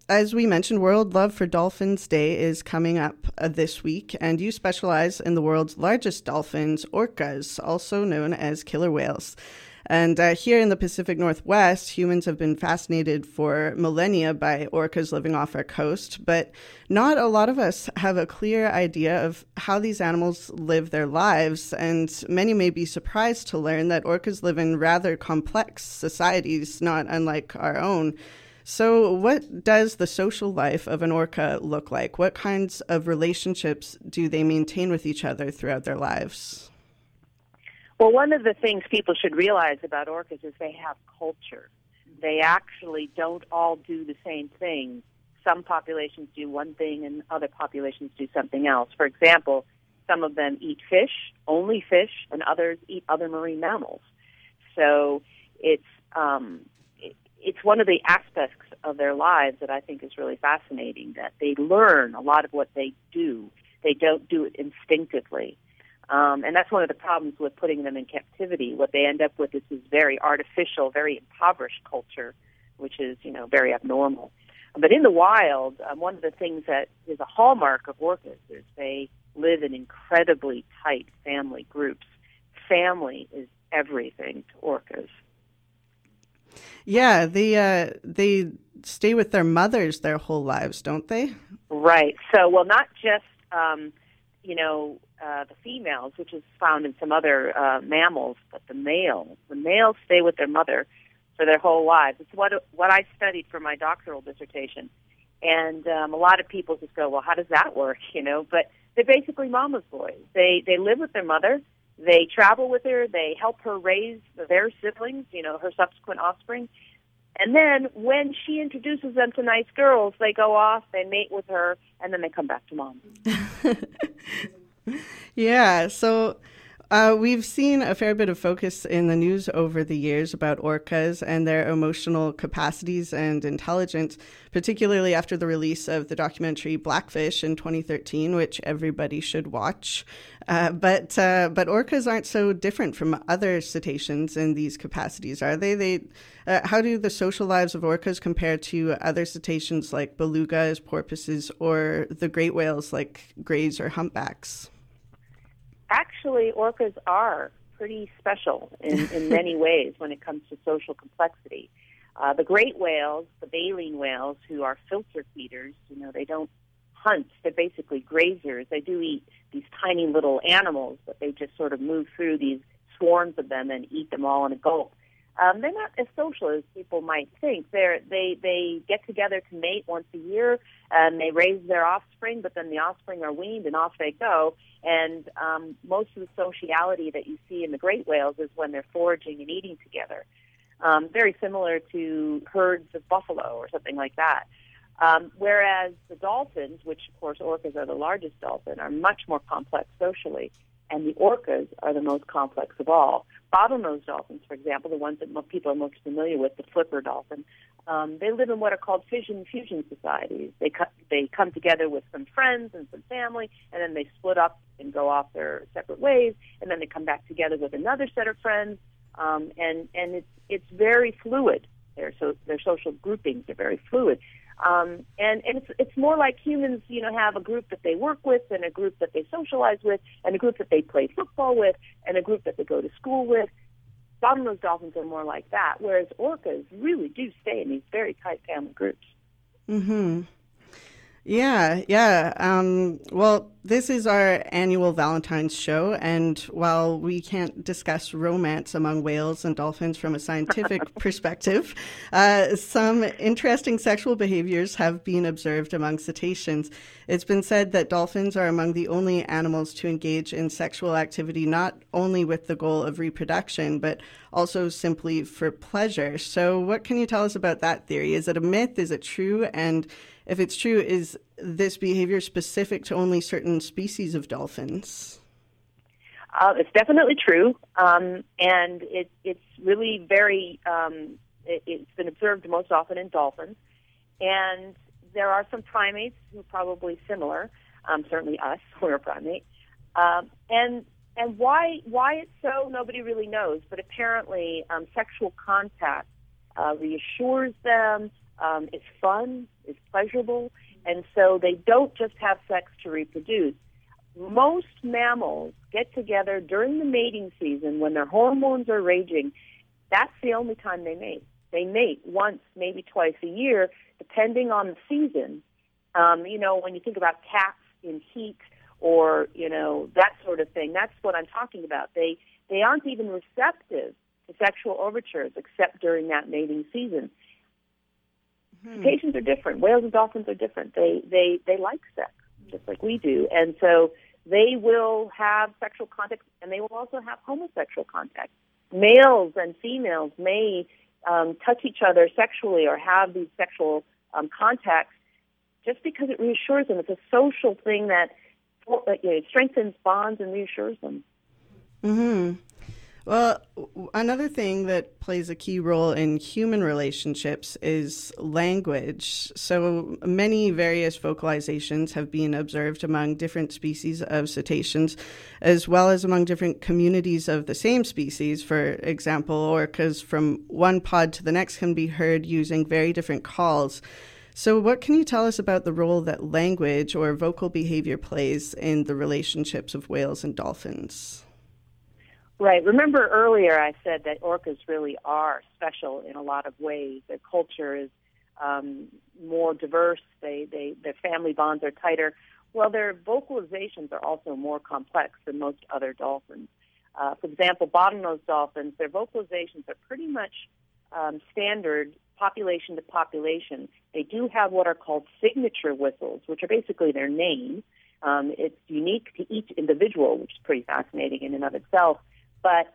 S4: as we mentioned, World Love for Dolphins Day is coming up uh, this week, and you specialize in the world's largest dolphins, orcas, also known as killer whales. And uh, here in the Pacific Northwest, humans have been fascinated for millennia by orcas living off our coast, but not a lot of us have a clear idea of how these animals live their lives, and many may be surprised to learn that orcas live in rather complex societies, not unlike our own. So what does the social life of an orca look like? What kinds of relationships do they maintain with each other throughout their lives?
S10: Well, one of the things people should realize about orcas is they have culture. They actually don't all do the same thing. Some populations do one thing and other populations do something else. For example, some of them eat fish, only fish, and others eat other marine mammals. So it's um, it, it's one of the aspects of their lives that I think is really fascinating, that they learn a lot of what they do. They don't do it instinctively. Um, and that's one of the problems with putting them in captivity. What they end up with is this very artificial, very impoverished culture, which is, you know, very abnormal. But in the wild, um, one of the things that is a hallmark of orcas is they live in incredibly tight family groups. Family is everything to orcas.
S4: Yeah, they uh, they stay with their mothers their whole lives, don't they?
S10: Right. So, well, not just um, you know. Uh, the females, which is found in some other uh, mammals, but the males, the males stay with their mother for their whole lives. It's what what I studied for my doctoral dissertation, and um, a lot of people just go, "Well, how does that work?" You know, but they're basically mama's boys. They they live with their mother, they travel with her, they help her raise their siblings, you know, her subsequent offspring, and then when she introduces them to nice girls, they go off, they mate with her, and then they come back to mom.
S4: Yeah, so uh, we've seen a fair bit of focus in the news over the years about orcas and their emotional capacities and intelligence, particularly after the release of the documentary Blackfish in twenty thirteen, which everybody should watch. Uh, but uh, but orcas aren't so different from other cetaceans in these capacities, are they? They uh, how do the social lives of orcas compare to other cetaceans like belugas, porpoises, or the great whales like greys or humpbacks?
S10: Actually, orcas are pretty special in, in many ways when it comes to social complexity. Uh, the great whales, the baleen whales, who are filter feeders, you know, they don't hunt. They're basically grazers. They do eat these tiny little animals, but they just sort of move through these swarms of them and eat them all in a gulp. Um, they're not as social as people might think. They're, they they get together to mate once a year, and they raise their offspring, but then the offspring are weaned, and off they go. And um, most of the sociality that you see in the great whales is when they're foraging and eating together, um, very similar to herds of buffalo or something like that. Um, whereas the dolphins, which, of course, orcas are the largest dolphin, are much more complex socially, and the orcas are the most complex of all. Bottlenose dolphins, for example, the ones that most people are most familiar with, the flipper dolphin, um, they live in what are called fission fusion societies. They co- they come together with some friends and some family, and then they split up and go off their separate ways, and then they come back together with another set of friends, um, and and it's it's very fluid. Their so their social groupings are very fluid. Um, and, and it's, it's more like humans, you know, have a group that they work with and a group that they socialize with and a group that they play football with and a group that they go to school with. Bottlenose dolphins are more like that, whereas orcas really do stay in these very tight family groups.
S4: Mm-hmm. Yeah, yeah. Um, well, this is our annual Valentine's show, and while we can't discuss romance among whales and dolphins from a scientific perspective, uh, some interesting sexual behaviors have been observed among cetaceans. It's been said that dolphins are among the only animals to engage in sexual activity not only with the goal of reproduction, but also simply for pleasure. So what can you tell us about that theory? Is it a myth? Is it true? And if it's true, is this behavior specific to only certain species of dolphins?
S10: Uh, it's definitely true, um, and it, it's really very, um, it, it's been observed most often in dolphins, and there are some primates who are probably similar, um, certainly us, we're a primate, um, and and why why it's so, nobody really knows, but apparently um, sexual contact uh, reassures them, um, it's fun, is pleasurable, and so they don't just have sex to reproduce. Most mammals get together during the mating season when their hormones are raging. That's the only time they mate. They mate once, maybe twice a year, depending on the season. Um, you know, when you think about cats in heat or, you know, that sort of thing, that's what I'm talking about. They they aren't even receptive to sexual overtures except during that mating season. Hmm. Cetaceans are different. Whales and dolphins are different. They, they, they like sex, just like we do. And so they will have sexual contact, and they will also have homosexual contact. Males and females may um, touch each other sexually or have these sexual um, contacts just because it reassures them. It's a social thing that you know, it strengthens bonds and reassures them.
S4: Mm-hmm. Well, another thing that plays a key role in human relationships is language. So many various vocalizations have been observed among different species of cetaceans, as well as among different communities of the same species. For example, orcas from one pod to the next can be heard using very different calls. So what can you tell us about the role that language or vocal behavior plays in the relationships of whales and dolphins?
S10: Right. Remember earlier I said that orcas really are special in a lot of ways. Their culture is um, more diverse. They, they, their family bonds are tighter. Well, their vocalizations are also more complex than most other dolphins. Uh, for example, bottlenose dolphins, their vocalizations are pretty much um, standard population to population. They do have what are called signature whistles, which are basically their name. Um, it's unique to each individual, which is pretty fascinating in and of itself. But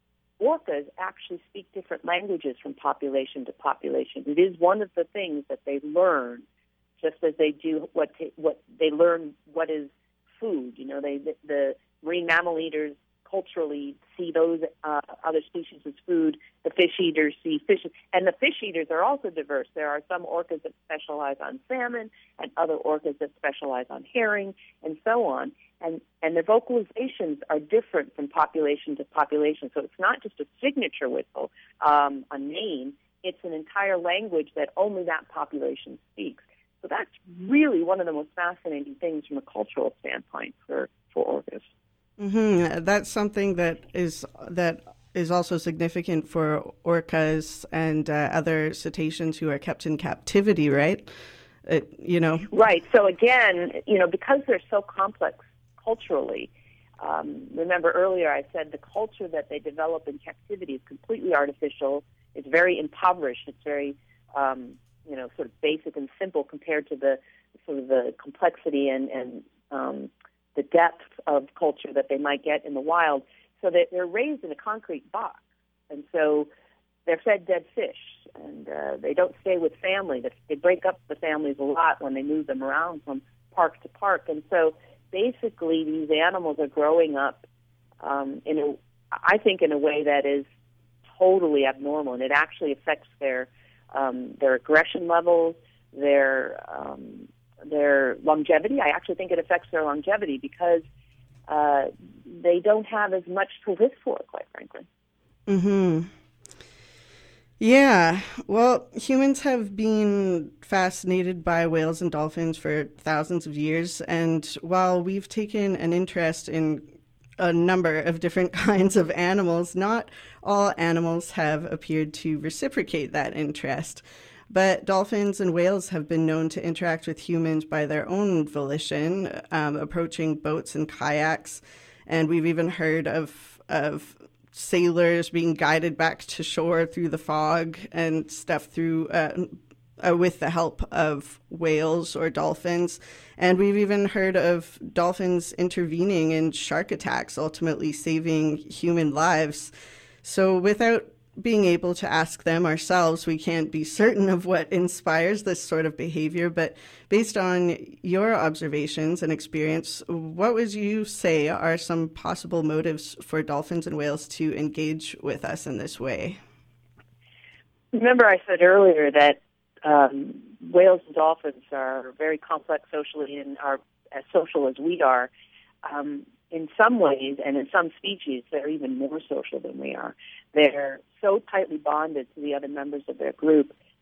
S10: orcas actually speak different languages from population to population. It is one of the things that they learn, just as they do what t- what they learn what is food. You know, they the, the marine mammal eaters culturally see those uh, other species as food. The fish eaters see fish, and the fish eaters are also diverse. There are some orcas that specialize on salmon, and other orcas that specialize on herring, and so on. And and their vocalizations are different from population to population. So it's not just a signature whistle, um, a name. It's an entire language that only that population speaks. So that's really one of the most fascinating things from a cultural standpoint for, for orcas.
S4: Mm-hmm. That's something that is that is also significant for orcas and uh, other cetaceans who are kept in captivity, right? It, you know.
S10: Right. So again, you know, because they're so complex culturally, um, remember earlier I said the culture that they develop in captivity is completely artificial. It's very impoverished. It's very, um, you know, sort of basic and simple compared to the sort of the complexity and and um, the depth of culture that they might get in the wild. So that they're raised in a concrete box, and so they're fed dead fish, and uh, they don't stay with family. They break up the families a lot when they move them around from park to park, and so basically these animals are growing up um, in a, I think, in a way that is totally abnormal, and it actually affects their um, their aggression levels, their um, their longevity. I actually think it affects their longevity because uh, they don't have as much to live for, quite frankly.
S4: Mm-hmm. Yeah, well, humans have been fascinated by whales and dolphins for thousands of years, and while we've taken an interest in a number of different kinds of animals, not all animals have appeared to reciprocate that interest. But dolphins and whales have been known to interact with humans by their own volition, um, approaching boats and kayaks, and we've even heard of of sailors being guided back to shore through the fog and stuff through uh, uh, with the help of whales or dolphins. And we've even heard of dolphins intervening in shark attacks, ultimately saving human lives. So without being able to ask them ourselves, we can't be certain of what inspires this sort of behavior. But based on your observations and experience, what would you say are some possible motives for dolphins and whales to engage with us in this way?
S10: Remember I said earlier that um, whales and dolphins are very complex socially and are as social as we are. Um, in some ways, and in some species, they're even more social than we are. They're so tightly bonded to the other members of their group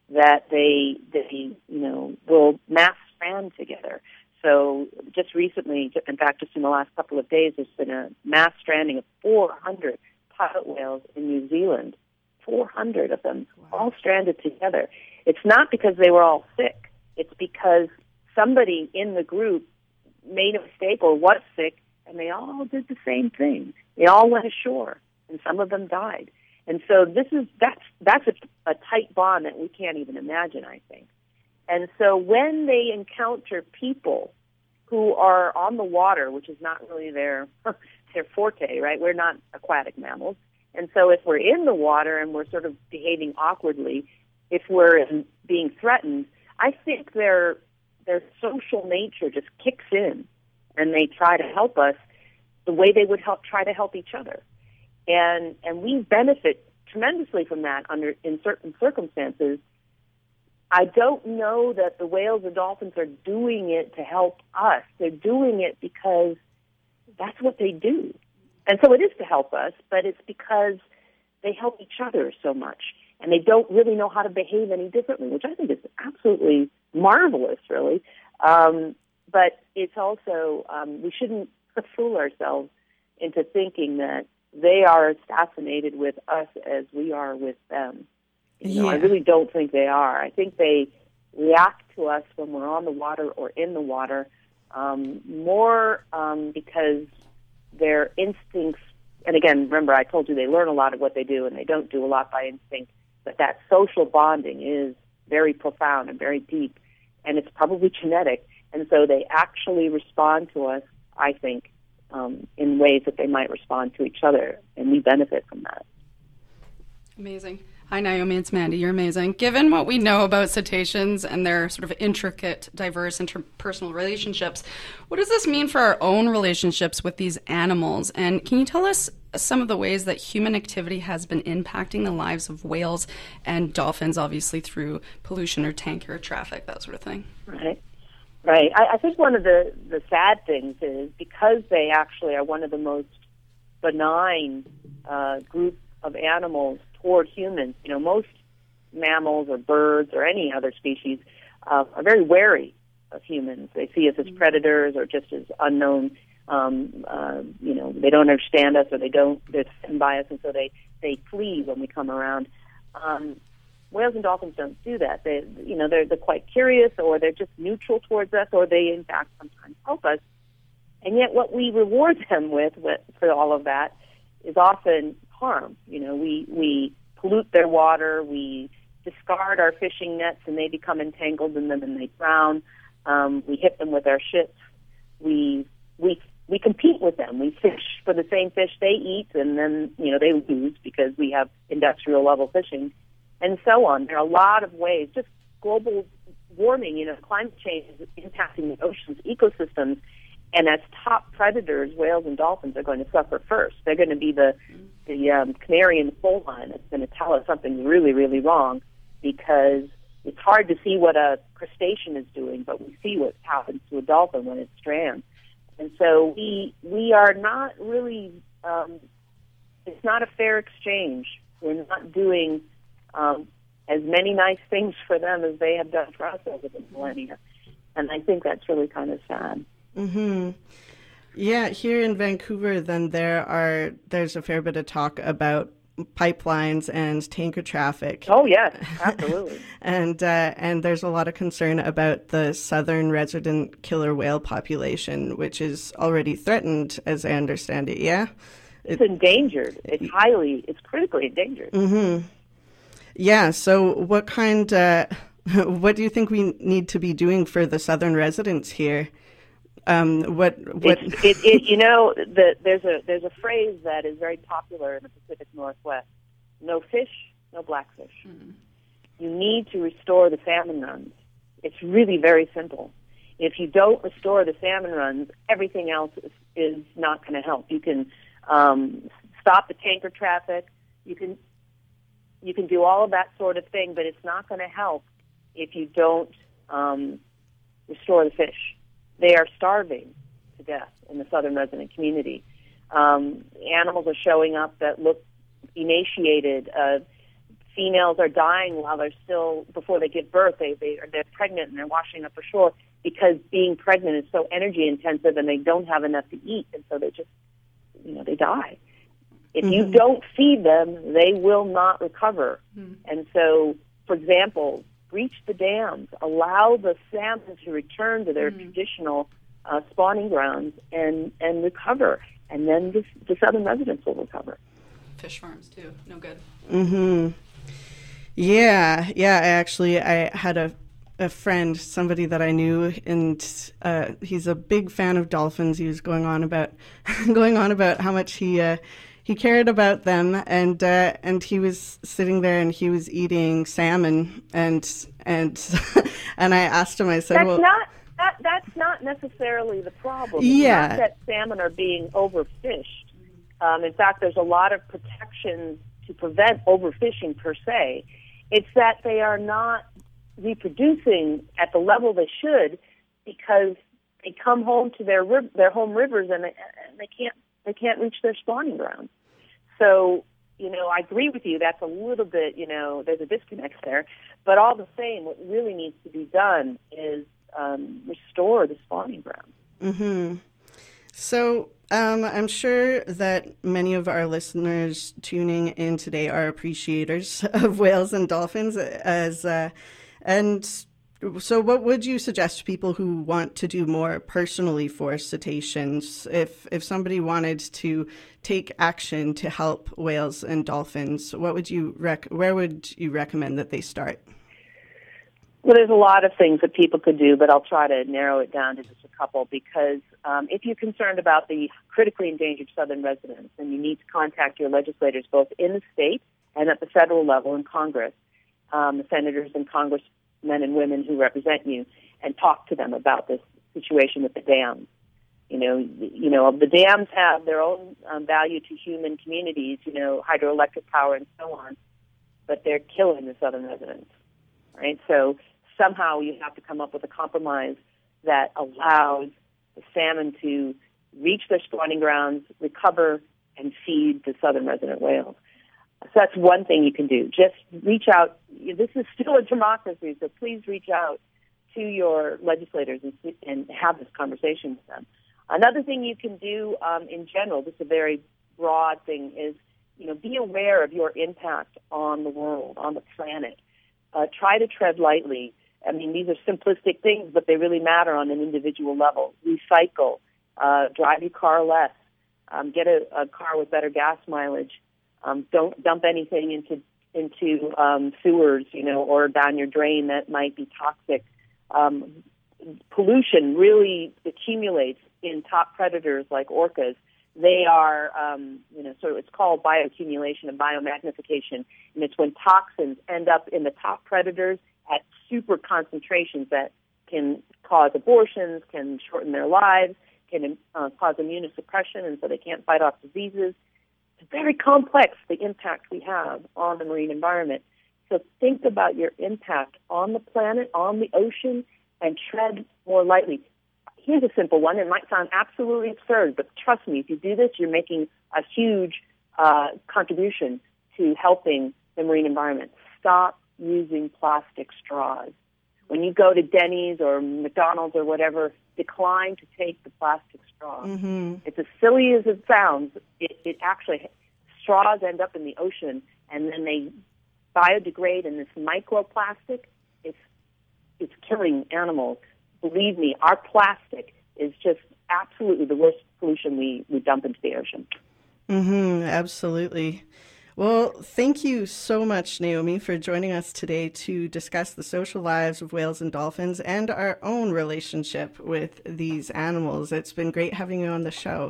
S10: that they, they you know, will mass strand together. So just recently, in fact, just in the last couple of days, there's been a mass stranding of four hundred pilot whales in New Zealand, four hundred of them, wow. all stranded together. It's not because they were all sick. It's because somebody in the group made a mistake or was sick, and they all did the same thing. They all went ashore, and some of them died. And so this is that's that's a, a tight bond that we can't even imagine, I think. And so when they encounter people who are on the water, which is not really their their forte, right? We're not aquatic mammals. And so if we're in the water and we're sort of behaving awkwardly, if we're being threatened, I think their their social nature just kicks in, and they try to help us the way they would help try to help each other. And and we benefit tremendously from that under in certain circumstances. I don't know that the whales and dolphins are doing it to help us. They're doing it because that's what they do. And so it is to help us, but it's because they help each other so much. And they don't really know how to behave any differently, which I think is absolutely marvelous, really. Um, but it's also, um, we shouldn't fool ourselves into thinking that they are as fascinated with us as we are with them. You know, yeah. I really don't think they are. I think they react to us when we're on the water or in the water um, more um, because their instincts, and again, remember I told you they learn a lot of what they do and they don't do a lot by instinct, but that social bonding is very profound and very deep, and it's probably genetic, and so they actually respond to us, I think, um, in ways that they might respond to each other, and we benefit from that.
S7: Amazing. Hi, Naomi. It's Mandy. You're amazing. Given what we know about cetaceans and their sort of intricate, diverse interpersonal relationships, what does this mean for our own relationships with these animals? And can you tell us some of the ways that human activity has been impacting the lives of whales and dolphins, obviously through pollution or tanker traffic, that sort of thing?
S10: Right. Right. I, I think one of the, the sad things is because they actually are one of the most benign uh, group of animals toward humans. You know, most mammals or birds or any other species uh, are very wary of humans. They see us as predators or just as unknown. Um, uh, you know, they don't understand us or they don't, they're threatened by us, and so they, they flee when we come around. Um, whales and dolphins don't do that. They, you know, they're, they're quite curious, or they're just neutral towards us, or they, in fact, sometimes help us. And yet what we reward them with, with for all of that is often harm. You know, we, we pollute their water, we discard our fishing nets and they become entangled in them and they drown. Um, we hit them with our ships. We, we, we compete with them. We fish for the same fish they eat, and then, you know, they lose because we have industrial level fishing, and so on. There are a lot of ways. Just global warming, you know, climate change is impacting the ocean's ecosystems. And as top predators, whales and dolphins are going to suffer first. They're going to be the the um, canary in the coal mine that's going to tell us something's really, really wrong, because it's hard to see what a crustacean is doing, but we see what happens to a dolphin when it strands. And so we we are not really, um, it's not a fair exchange. We're not doing um, as many nice things for them as they have done for us over the millennia. And I think that's really kind of sad.
S4: Mm-hmm. Yeah, here in Vancouver, then there are there's a fair bit of talk about pipelines and tanker traffic.
S10: Oh yes, absolutely.
S4: and uh, and there's a lot of concern about the southern resident killer whale population, which is already threatened, as I understand it. Yeah,
S10: it's it, endangered. It's highly, it's critically endangered.
S4: Mm-hmm. Yeah. So, what kind? Uh, what do you think we need to be doing for the southern residents here? Um, what, what?
S10: It, it, it, you know, the, there's a there's a phrase that is very popular in the Pacific Northwest: "No fish, no blackfish." Mm-hmm. You need to restore the salmon runs. It's really very simple. If you don't restore the salmon runs, everything else is, is not going to help. You can um, stop the tanker traffic. You can you can do all of that sort of thing, but it's not going to help if you don't um, restore the fish. They are starving to death in the southern resident community. Um, animals are showing up that look emaciated. Uh, females are dying while they're still, before they give birth, they, they, they're pregnant and they're washing up ashore because being pregnant is so energy intensive and they don't have enough to eat, and so they just, you know, they die. If mm-hmm. you don't feed them, they will not recover. Mm-hmm. And so, for example, breach the dams, allow the salmon to return to their mm-hmm. traditional uh, spawning grounds and, and recover. And then this, the southern residents will recover.
S7: Fish farms, too. No good.
S4: Mm-hmm. Yeah, yeah. I actually, I had a, a friend, somebody that I knew, and uh, he's a big fan of dolphins. He was going on about, going on about how much he uh, he cared about them, and uh, and he was sitting there and he was eating salmon, and and and I asked him, I said,
S10: that's
S4: well,
S10: not that that's not necessarily the problem.
S4: Yeah,
S10: it's not that salmon are being overfished. Um, in fact, there's a lot of protections to prevent overfishing per se. It's that they are not reproducing at the level they should because they come home to their their home rivers and they, and they can't they can't reach their spawning grounds. So, you know, I agree with you. That's a little bit, you know, there's a disconnect there. But all the same, what really needs to be done is um, restore the spawning grounds.
S4: Mm-hmm. So um, I'm sure that many of our listeners tuning in today are appreciators of whales and dolphins. As uh, and so what would you suggest to people who want to do more personally for cetaceans? If if somebody wanted to take action to help whales and dolphins, what would you rec- where would you recommend that they start?
S10: Well, there's a lot of things that people could do, but I'll try to narrow it down to just a couple because um, if you're concerned about the critically endangered southern residents, then you need to contact your legislators both in the state and at the federal level in Congress, um, the senators and congressmen and women who represent you, and talk to them about this situation with the dams. You know, you know, the dams have their own um, value to human communities, you know, hydroelectric power and so on, but they're killing the southern residents, right? So somehow you have to come up with a compromise that allows the salmon to reach their spawning grounds, recover, and feed the southern resident whales. So that's one thing you can do. Just reach out. This is still a democracy, so please reach out to your legislators and, and have this conversation with them. Another thing you can do um, in general, this is a very broad thing, is you know be aware of your impact on the world, on the planet. Uh, try to tread lightly. I mean, these are simplistic things, but they really matter on an individual level. Recycle, uh, drive your car less, um, get a, a car with better gas mileage. Um, don't dump anything into into um, sewers, you know, or down your drain that might be toxic. Um, pollution really accumulates in top predators like orcas. They are, um, you know, so it's called bioaccumulation and biomagnification, and it's when toxins end up in the top predators at super concentrations that can cause abortions, can shorten their lives, can uh, cause immunosuppression, and so they can't fight off diseases. It's very complex, the impact we have on the marine environment. So think about your impact on the planet, on the ocean, and tread more lightly. Here's a simple one. It might sound absolutely absurd, but trust me, if you do this, you're making a huge uh, contribution to helping the marine environment. Stop using plastic straws. When you go to Denny's or McDonald's or whatever, decline to take the plastic straw.
S4: Mm-hmm.
S10: It's as silly as it sounds. It, it actually, straws end up in the ocean, and then they biodegrade in this microplastic. It's it's killing animals. Believe me, our plastic is just absolutely the worst pollution we, we dump into the ocean.
S4: Mm-hmm, absolutely. Well, thank you so much, Naomi, for joining us today to discuss the social lives of whales and dolphins and our own relationship with these animals. It's been great having you on the show.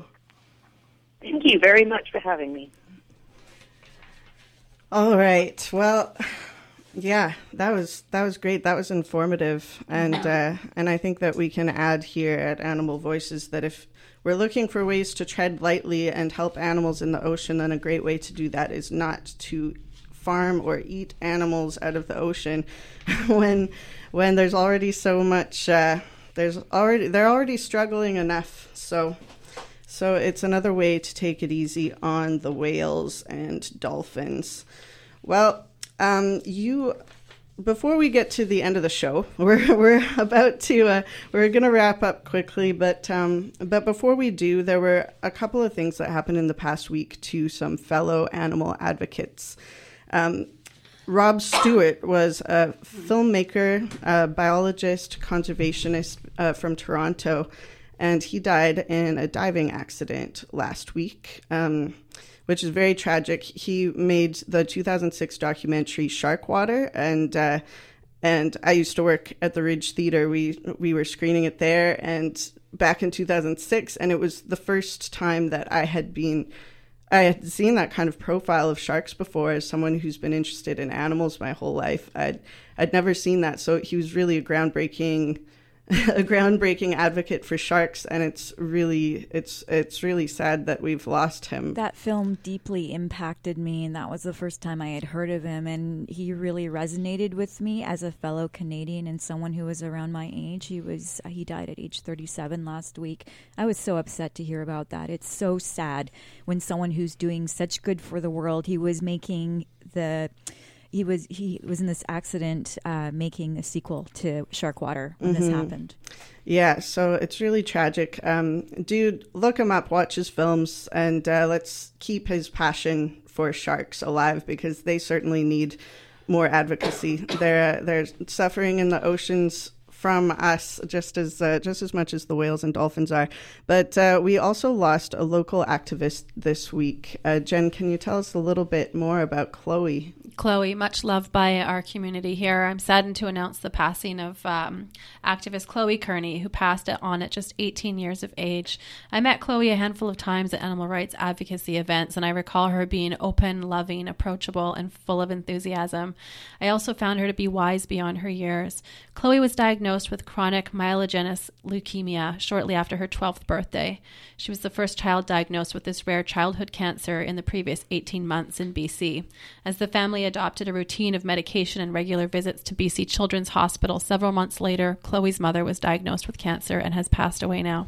S10: Thank you very much for having me.
S4: All right. Well, yeah, that was that was great. That was informative, and uh, and I think that we can add here at Animal Voices that if we're looking for ways to tread lightly and help animals in the ocean, then a great way to do that is not to farm or eat animals out of the ocean when when there's already so much. Uh, there's already they're already struggling enough. So so it's another way to take it easy on the whales and dolphins. Well, um, you... Before we get to the end of the show, we're we're about to uh, we're going to wrap up quickly, but um, but before we do, there were a couple of things that happened in the past week to some fellow animal advocates. Um, Rob Stewart was a filmmaker, a biologist, conservationist uh, from Toronto, and he died in a diving accident last week. Um, which is very tragic. He made the two thousand six documentary Shark Water, and uh, and I used to work at the Ridge Theatre. We we were screening it there, and back in two thousand six, and it was the first time that I had been, I had seen that kind of profile of sharks before. As someone who's been interested in animals my whole life, I'd I'd never seen that. So he was really a groundbreaking. a groundbreaking advocate for sharks, and it's really it's it's really sad that we've lost him.
S6: That film deeply impacted me, and that was the first time I had heard of him, and he really resonated with me as a fellow Canadian and someone who was around my age. He was he died at age thirty-seven last week. I was so upset to hear about that. It's so sad when someone who's doing such good for the world, he was making the He was he was in this accident uh, making a sequel to Shark Water when mm-hmm. this happened.
S4: Yeah, so it's really tragic. Um, dude, look him up, watch his films, and uh, let's keep his passion for sharks alive, because they certainly need more advocacy. They're they're suffering in the oceans from us just as uh, just as much as the whales and dolphins are. But uh, we also lost a local activist this week. Uh, Jen, can you tell us a little bit more about Chloe?
S5: Chloe, much loved by our community here. I'm saddened to announce the passing of um, activist Chloe Kearney, who passed on at just eighteen years of age. I met Chloe a handful of times at animal rights advocacy events, and I recall her being open, loving, approachable, and full of enthusiasm. I also found her to be wise beyond her years. Chloe was diagnosed with chronic myelogenous leukemia shortly after her twelfth birthday. She was the first child diagnosed with this rare childhood cancer in the previous eighteen months in B C. As the family adopted a routine of medication and regular visits to B C Children's Hospital, several months later, Chloe's mother was diagnosed with cancer and has passed away now.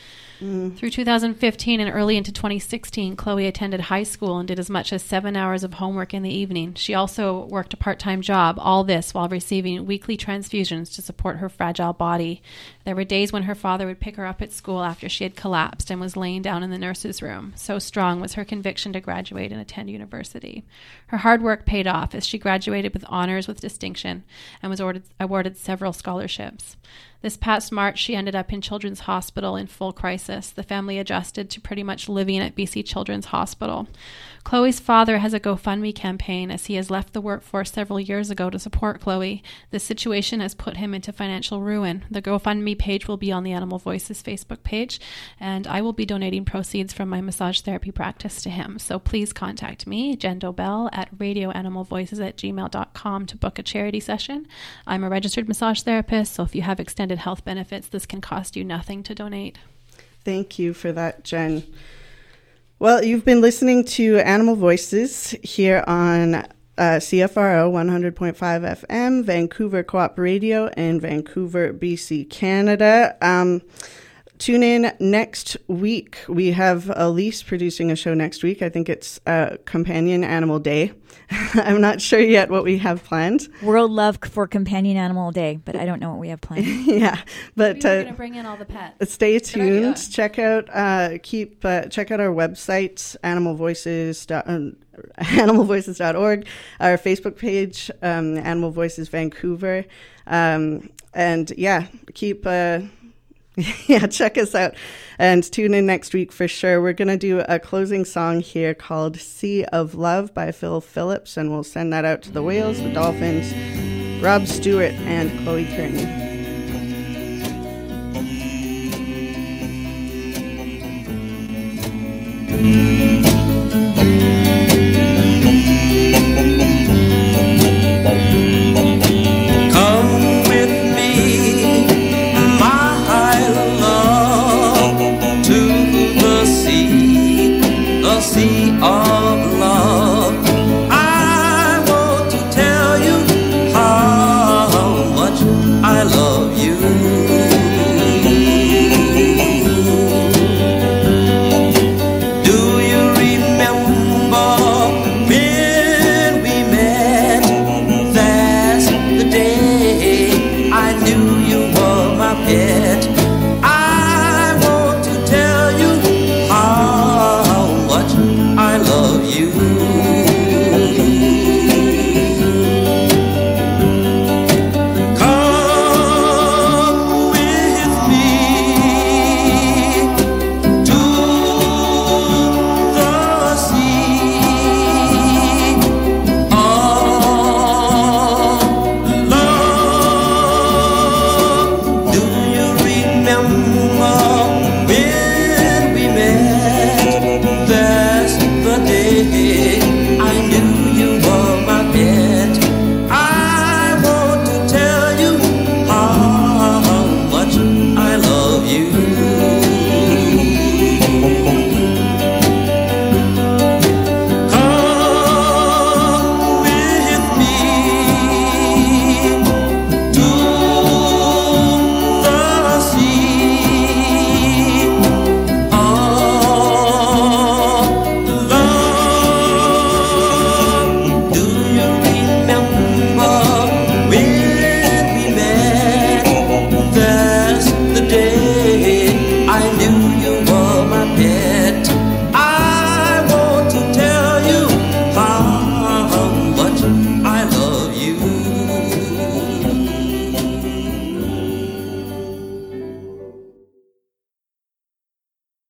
S5: Mm. Through two thousand fifteen and early into twenty sixteen, Chloe attended high school and did as much as seven hours of homework in the evening. She also worked a part-time job, all this while receiving weekly transfusions to support her fragile body. There were days when her father would pick her up at school after she had collapsed and was laying down in the nurse's room. So strong was her conviction to graduate and attend university. Her hard work paid off as she graduated with honors with distinction and was awarded, awarded several scholarships. This past March, she ended up in Children's Hospital in full crisis. The family adjusted to pretty much living at B C Children's Hospital. Chloe's father has a GoFundMe campaign as he has left the workforce several years ago to support Chloe. This situation has put him into financial ruin. The GoFundMe page will be on the Animal Voices Facebook page, and I will be donating proceeds from my massage therapy practice to him. So please contact me, Jen Dobell, at radioanimalvoices at gmail dot com to book a charity session. I'm a registered massage therapist, so if you have extended health benefits, this can cost you nothing to donate.
S4: Thank you for that, Jen. Well, you've been listening to Animal Voices here on uh, C F R O one hundred point five F M, Vancouver Co-op Radio, and Vancouver, B C, Canada. Um, tune in next week. We have Elise producing a show next week. I think it's uh, Companion Animal Day. I'm not sure yet what we have planned.
S6: World Love for Companion Animal Day, but I don't know what we have planned.
S4: Yeah, but
S5: we're
S4: uh,
S5: going to bring in all the pets.
S4: Stay tuned. Check out uh, keep uh, check out our website, animal voices dot animal voices dot org, our Facebook page, um, Animal Voices Vancouver, um, and yeah, keep. Uh, Yeah, check us out and tune in next week for sure. We're going to do a closing song here called Sea of Love by Phil Phillips, and we'll send that out to the whales, the dolphins, Rob Stewart, and Chloe Kearney.